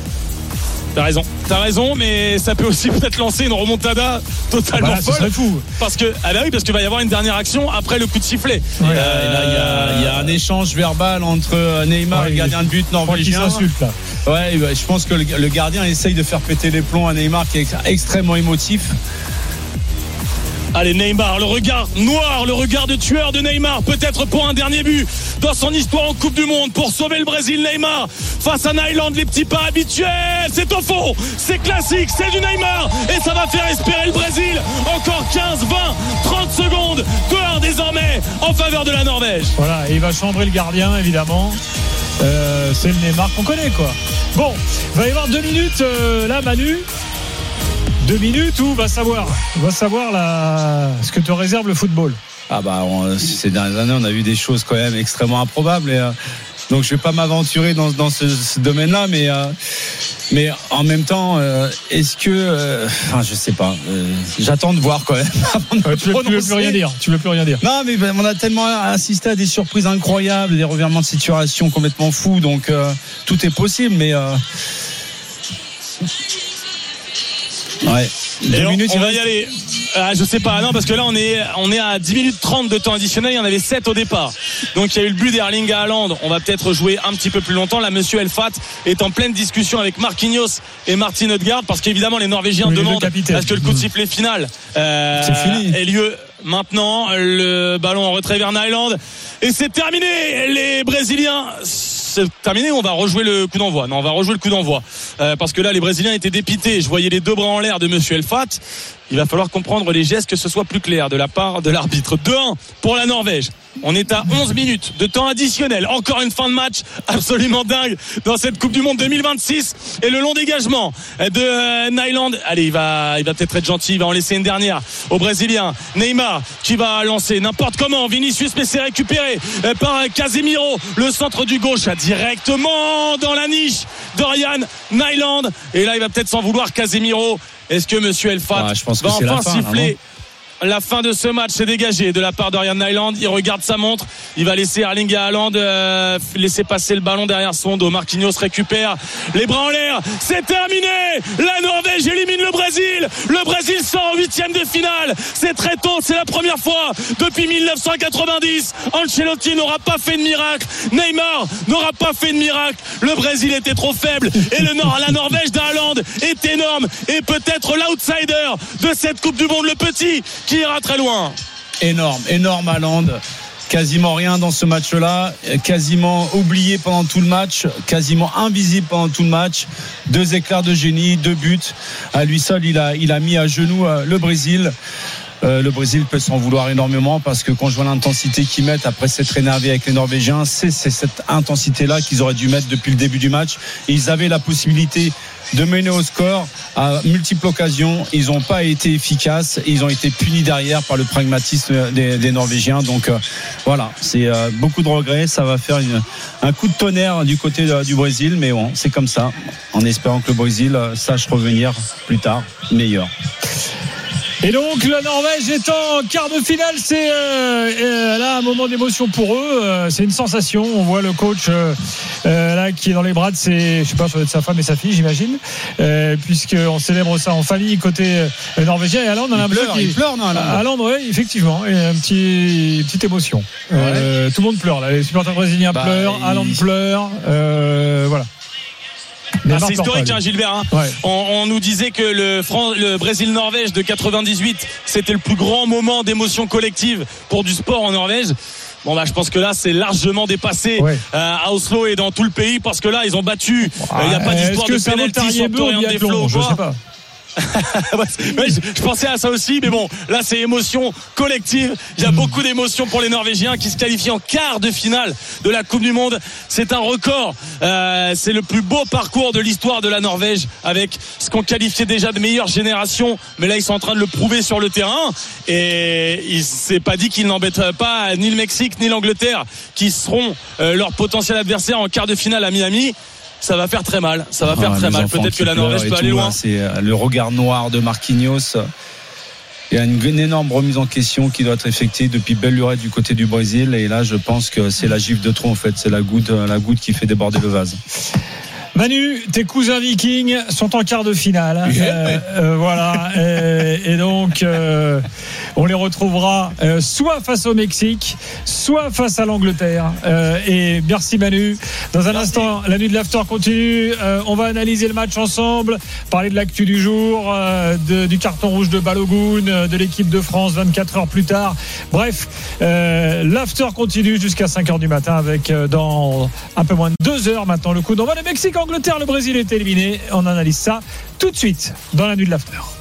T'as raison, mais ça peut aussi peut-être lancer une remontada totalement folle. Ce serait fou. Parce qu'il va y avoir une dernière action après le coup de sifflet. Ouais. Il y a un échange verbal entre Neymar et le gardien de but norvégien. Qui s'insulte là. Ouais, je pense que le gardien essaye de faire péter les plombs à Neymar, qui est extrêmement émotif. Allez, Neymar, le regard noir, le regard de tueur de Neymar, peut-être pour un dernier but dans son histoire en Coupe du Monde pour sauver le Brésil. Neymar face à Nyland, les petits pas habituels, c'est au fond, c'est classique, c'est du Neymar et ça va faire espérer le Brésil. Encore 15, 20, 30 secondes, 2-1 désormais en faveur de la Norvège. Voilà, et il va chambrer le gardien évidemment. C'est le Neymar qu'on connaît quoi. Bon, il va y avoir 2 minutes là Manu. 2 minutes où va savoir ce que te réserve le football. Ces dernières années on a vu des choses quand même extrêmement improbables et, donc je vais pas m'aventurer dans ce domaine-là, mais en même temps est-ce que je sais pas, j'attends de voir quand même. Tu veux plus rien dire. Non, mais on a tellement assisté à des surprises incroyables, des revirements de situation complètement fous, donc tout est possible, mais ouais. 2 minutes, on va y aller. Je sais pas, non, parce que là on est à 10 minutes 30 de temps additionnel, il y en avait 7 au départ. Donc il y a eu le but d'Erling Haaland, on va peut-être jouer un petit peu plus longtemps. Là monsieur Elfat est en pleine discussion avec Marquinhos et Martin Odegaard, parce qu'évidemment les Norvégiens demandent à ce que le coup de sifflet final ait lieu maintenant. Le ballon en retrait vers Nyland et c'est terminé. Les Brésiliens, c'est terminé. On va rejouer le coup d'envoi. Non, on va rejouer le coup d'envoi parce que là les Brésiliens étaient dépités. Je voyais les 2 bras en l'air de monsieur Elfat. Il va falloir comprendre les gestes, que ce soit plus clair de la part de l'arbitre. 2-1 pour la Norvège. On est à 11 minutes de temps additionnel. Encore une fin de match absolument dingue dans cette Coupe du Monde 2026. Et le long dégagement de Nyland. Allez, il va peut-être être gentil. Il va en laisser une dernière au Brésilien. Neymar qui va lancer n'importe comment. Vinicius, mais c'est récupéré par Casemiro. Le centre du gauche directement dans la niche d'Orian Nyland. Et là, il va peut-être s'en vouloir, Casemiro. Est-ce que monsieur Elfat va enfin siffler la fin de ce match? C'est dégagé de la part d'Orian Nyland. Il regarde sa montre. Il va laisser Erling Haaland laisser passer le ballon derrière son dos. Marquinhos récupère les bras en l'air. C'est terminé. La Norvège élimine le Brésil. Le Brésil sort en 8e de finale. C'est très tôt. C'est la première fois depuis 1990. Ancelotti n'aura pas fait de miracle. Neymar n'aura pas fait de miracle. Le Brésil était trop faible. Et la Norvège d'Haaland est énorme. Et peut-être l'outsider de cette Coupe du Monde. Le petit qui ira très loin. Énorme Haaland. Quasiment rien dans ce match-là, quasiment oublié pendant tout le match, quasiment invisible pendant tout le match. 2 éclairs de génie, 2 buts. À lui seul, il a mis à genoux le Brésil. Le Brésil peut s'en vouloir énormément, parce que quand je vois l'intensité qu'ils mettent après s'être énervé avec les Norvégiens, c'est cette intensité-là qu'ils auraient dû mettre depuis le début du match. Et ils avaient la possibilité de mener au score à multiples occasions. Ils n'ont pas été efficaces et ils ont été punis derrière par le pragmatisme des Norvégiens. Donc voilà, c'est beaucoup de regrets. Ça va faire un coup de tonnerre du côté du Brésil, mais bon, c'est comme ça, en espérant que le Brésil sache revenir plus tard meilleur. Et donc la Norvège est en quart de finale. C'est là un moment d'émotion pour eux. C'est une sensation. On voit le coach là qui est dans les bras de ses, je sais pas, ça doit être sa femme et sa fille, j'imagine, puisqu'on célèbre ça en famille côté norvégien. Et Haaland, on a l'impression qu'il pleure, non, Haaland, oui, effectivement, et petite émotion. Tout le monde pleure là. Les supporters brésiliens pleurent, Haaland pleure, voilà. C'est historique, Gilbert. Ouais. On nous disait que le Brésil-Norvège de 98, c'était le plus grand moment d'émotion collective pour du sport en Norvège. Bon, je pense que là, c'est largement dépassé à Oslo et dans tout le pays, parce que là, ils ont battu. Il n'y a pas d'histoire de pénalty sur Torian Deflo. Je sais pas. Je pensais à ça aussi, mais bon, là c'est émotion collective. Il y a beaucoup d'émotions pour les Norvégiens qui se qualifient en quart de finale de la Coupe du Monde. C'est un record. C'est le plus beau parcours de l'histoire de la Norvège, avec ce qu'on qualifiait déjà de meilleure génération, mais là ils sont en train de le prouver sur le terrain. Et il s'est pas dit qu'ils n'embêteraient pas ni le Mexique ni l'Angleterre, qui seront leurs potentiels adversaires en quart de finale à Miami. Ça va faire très mal. Ça va faire très mal. Peut-être que la Norvège peut aller loin. C'est le regard noir de Marquinhos. Il y a une énorme remise en question qui doit être effectuée depuis belle lurette du côté du Brésil. Et là, je pense que c'est la gifle de trop, en fait. C'est la goutte qui fait déborder le vase. Manu, tes cousins vikings sont en quart de finale. Voilà. Et donc, on les retrouvera soit face au Mexique, soit face à l'Angleterre. Et merci Manu. Dans un instant, la nuit de l'after continue. On va analyser le match ensemble, parler de l'actu du jour, du carton rouge de Balogun, de l'équipe de France 24 heures plus tard. Bref, l'after continue jusqu'à 5h du matin avec dans un peu moins de 2 heures maintenant le coup d'envoi. Le Mexique, Angleterre, le Brésil est éliminé. On analyse ça tout de suite dans la nuit de l'after.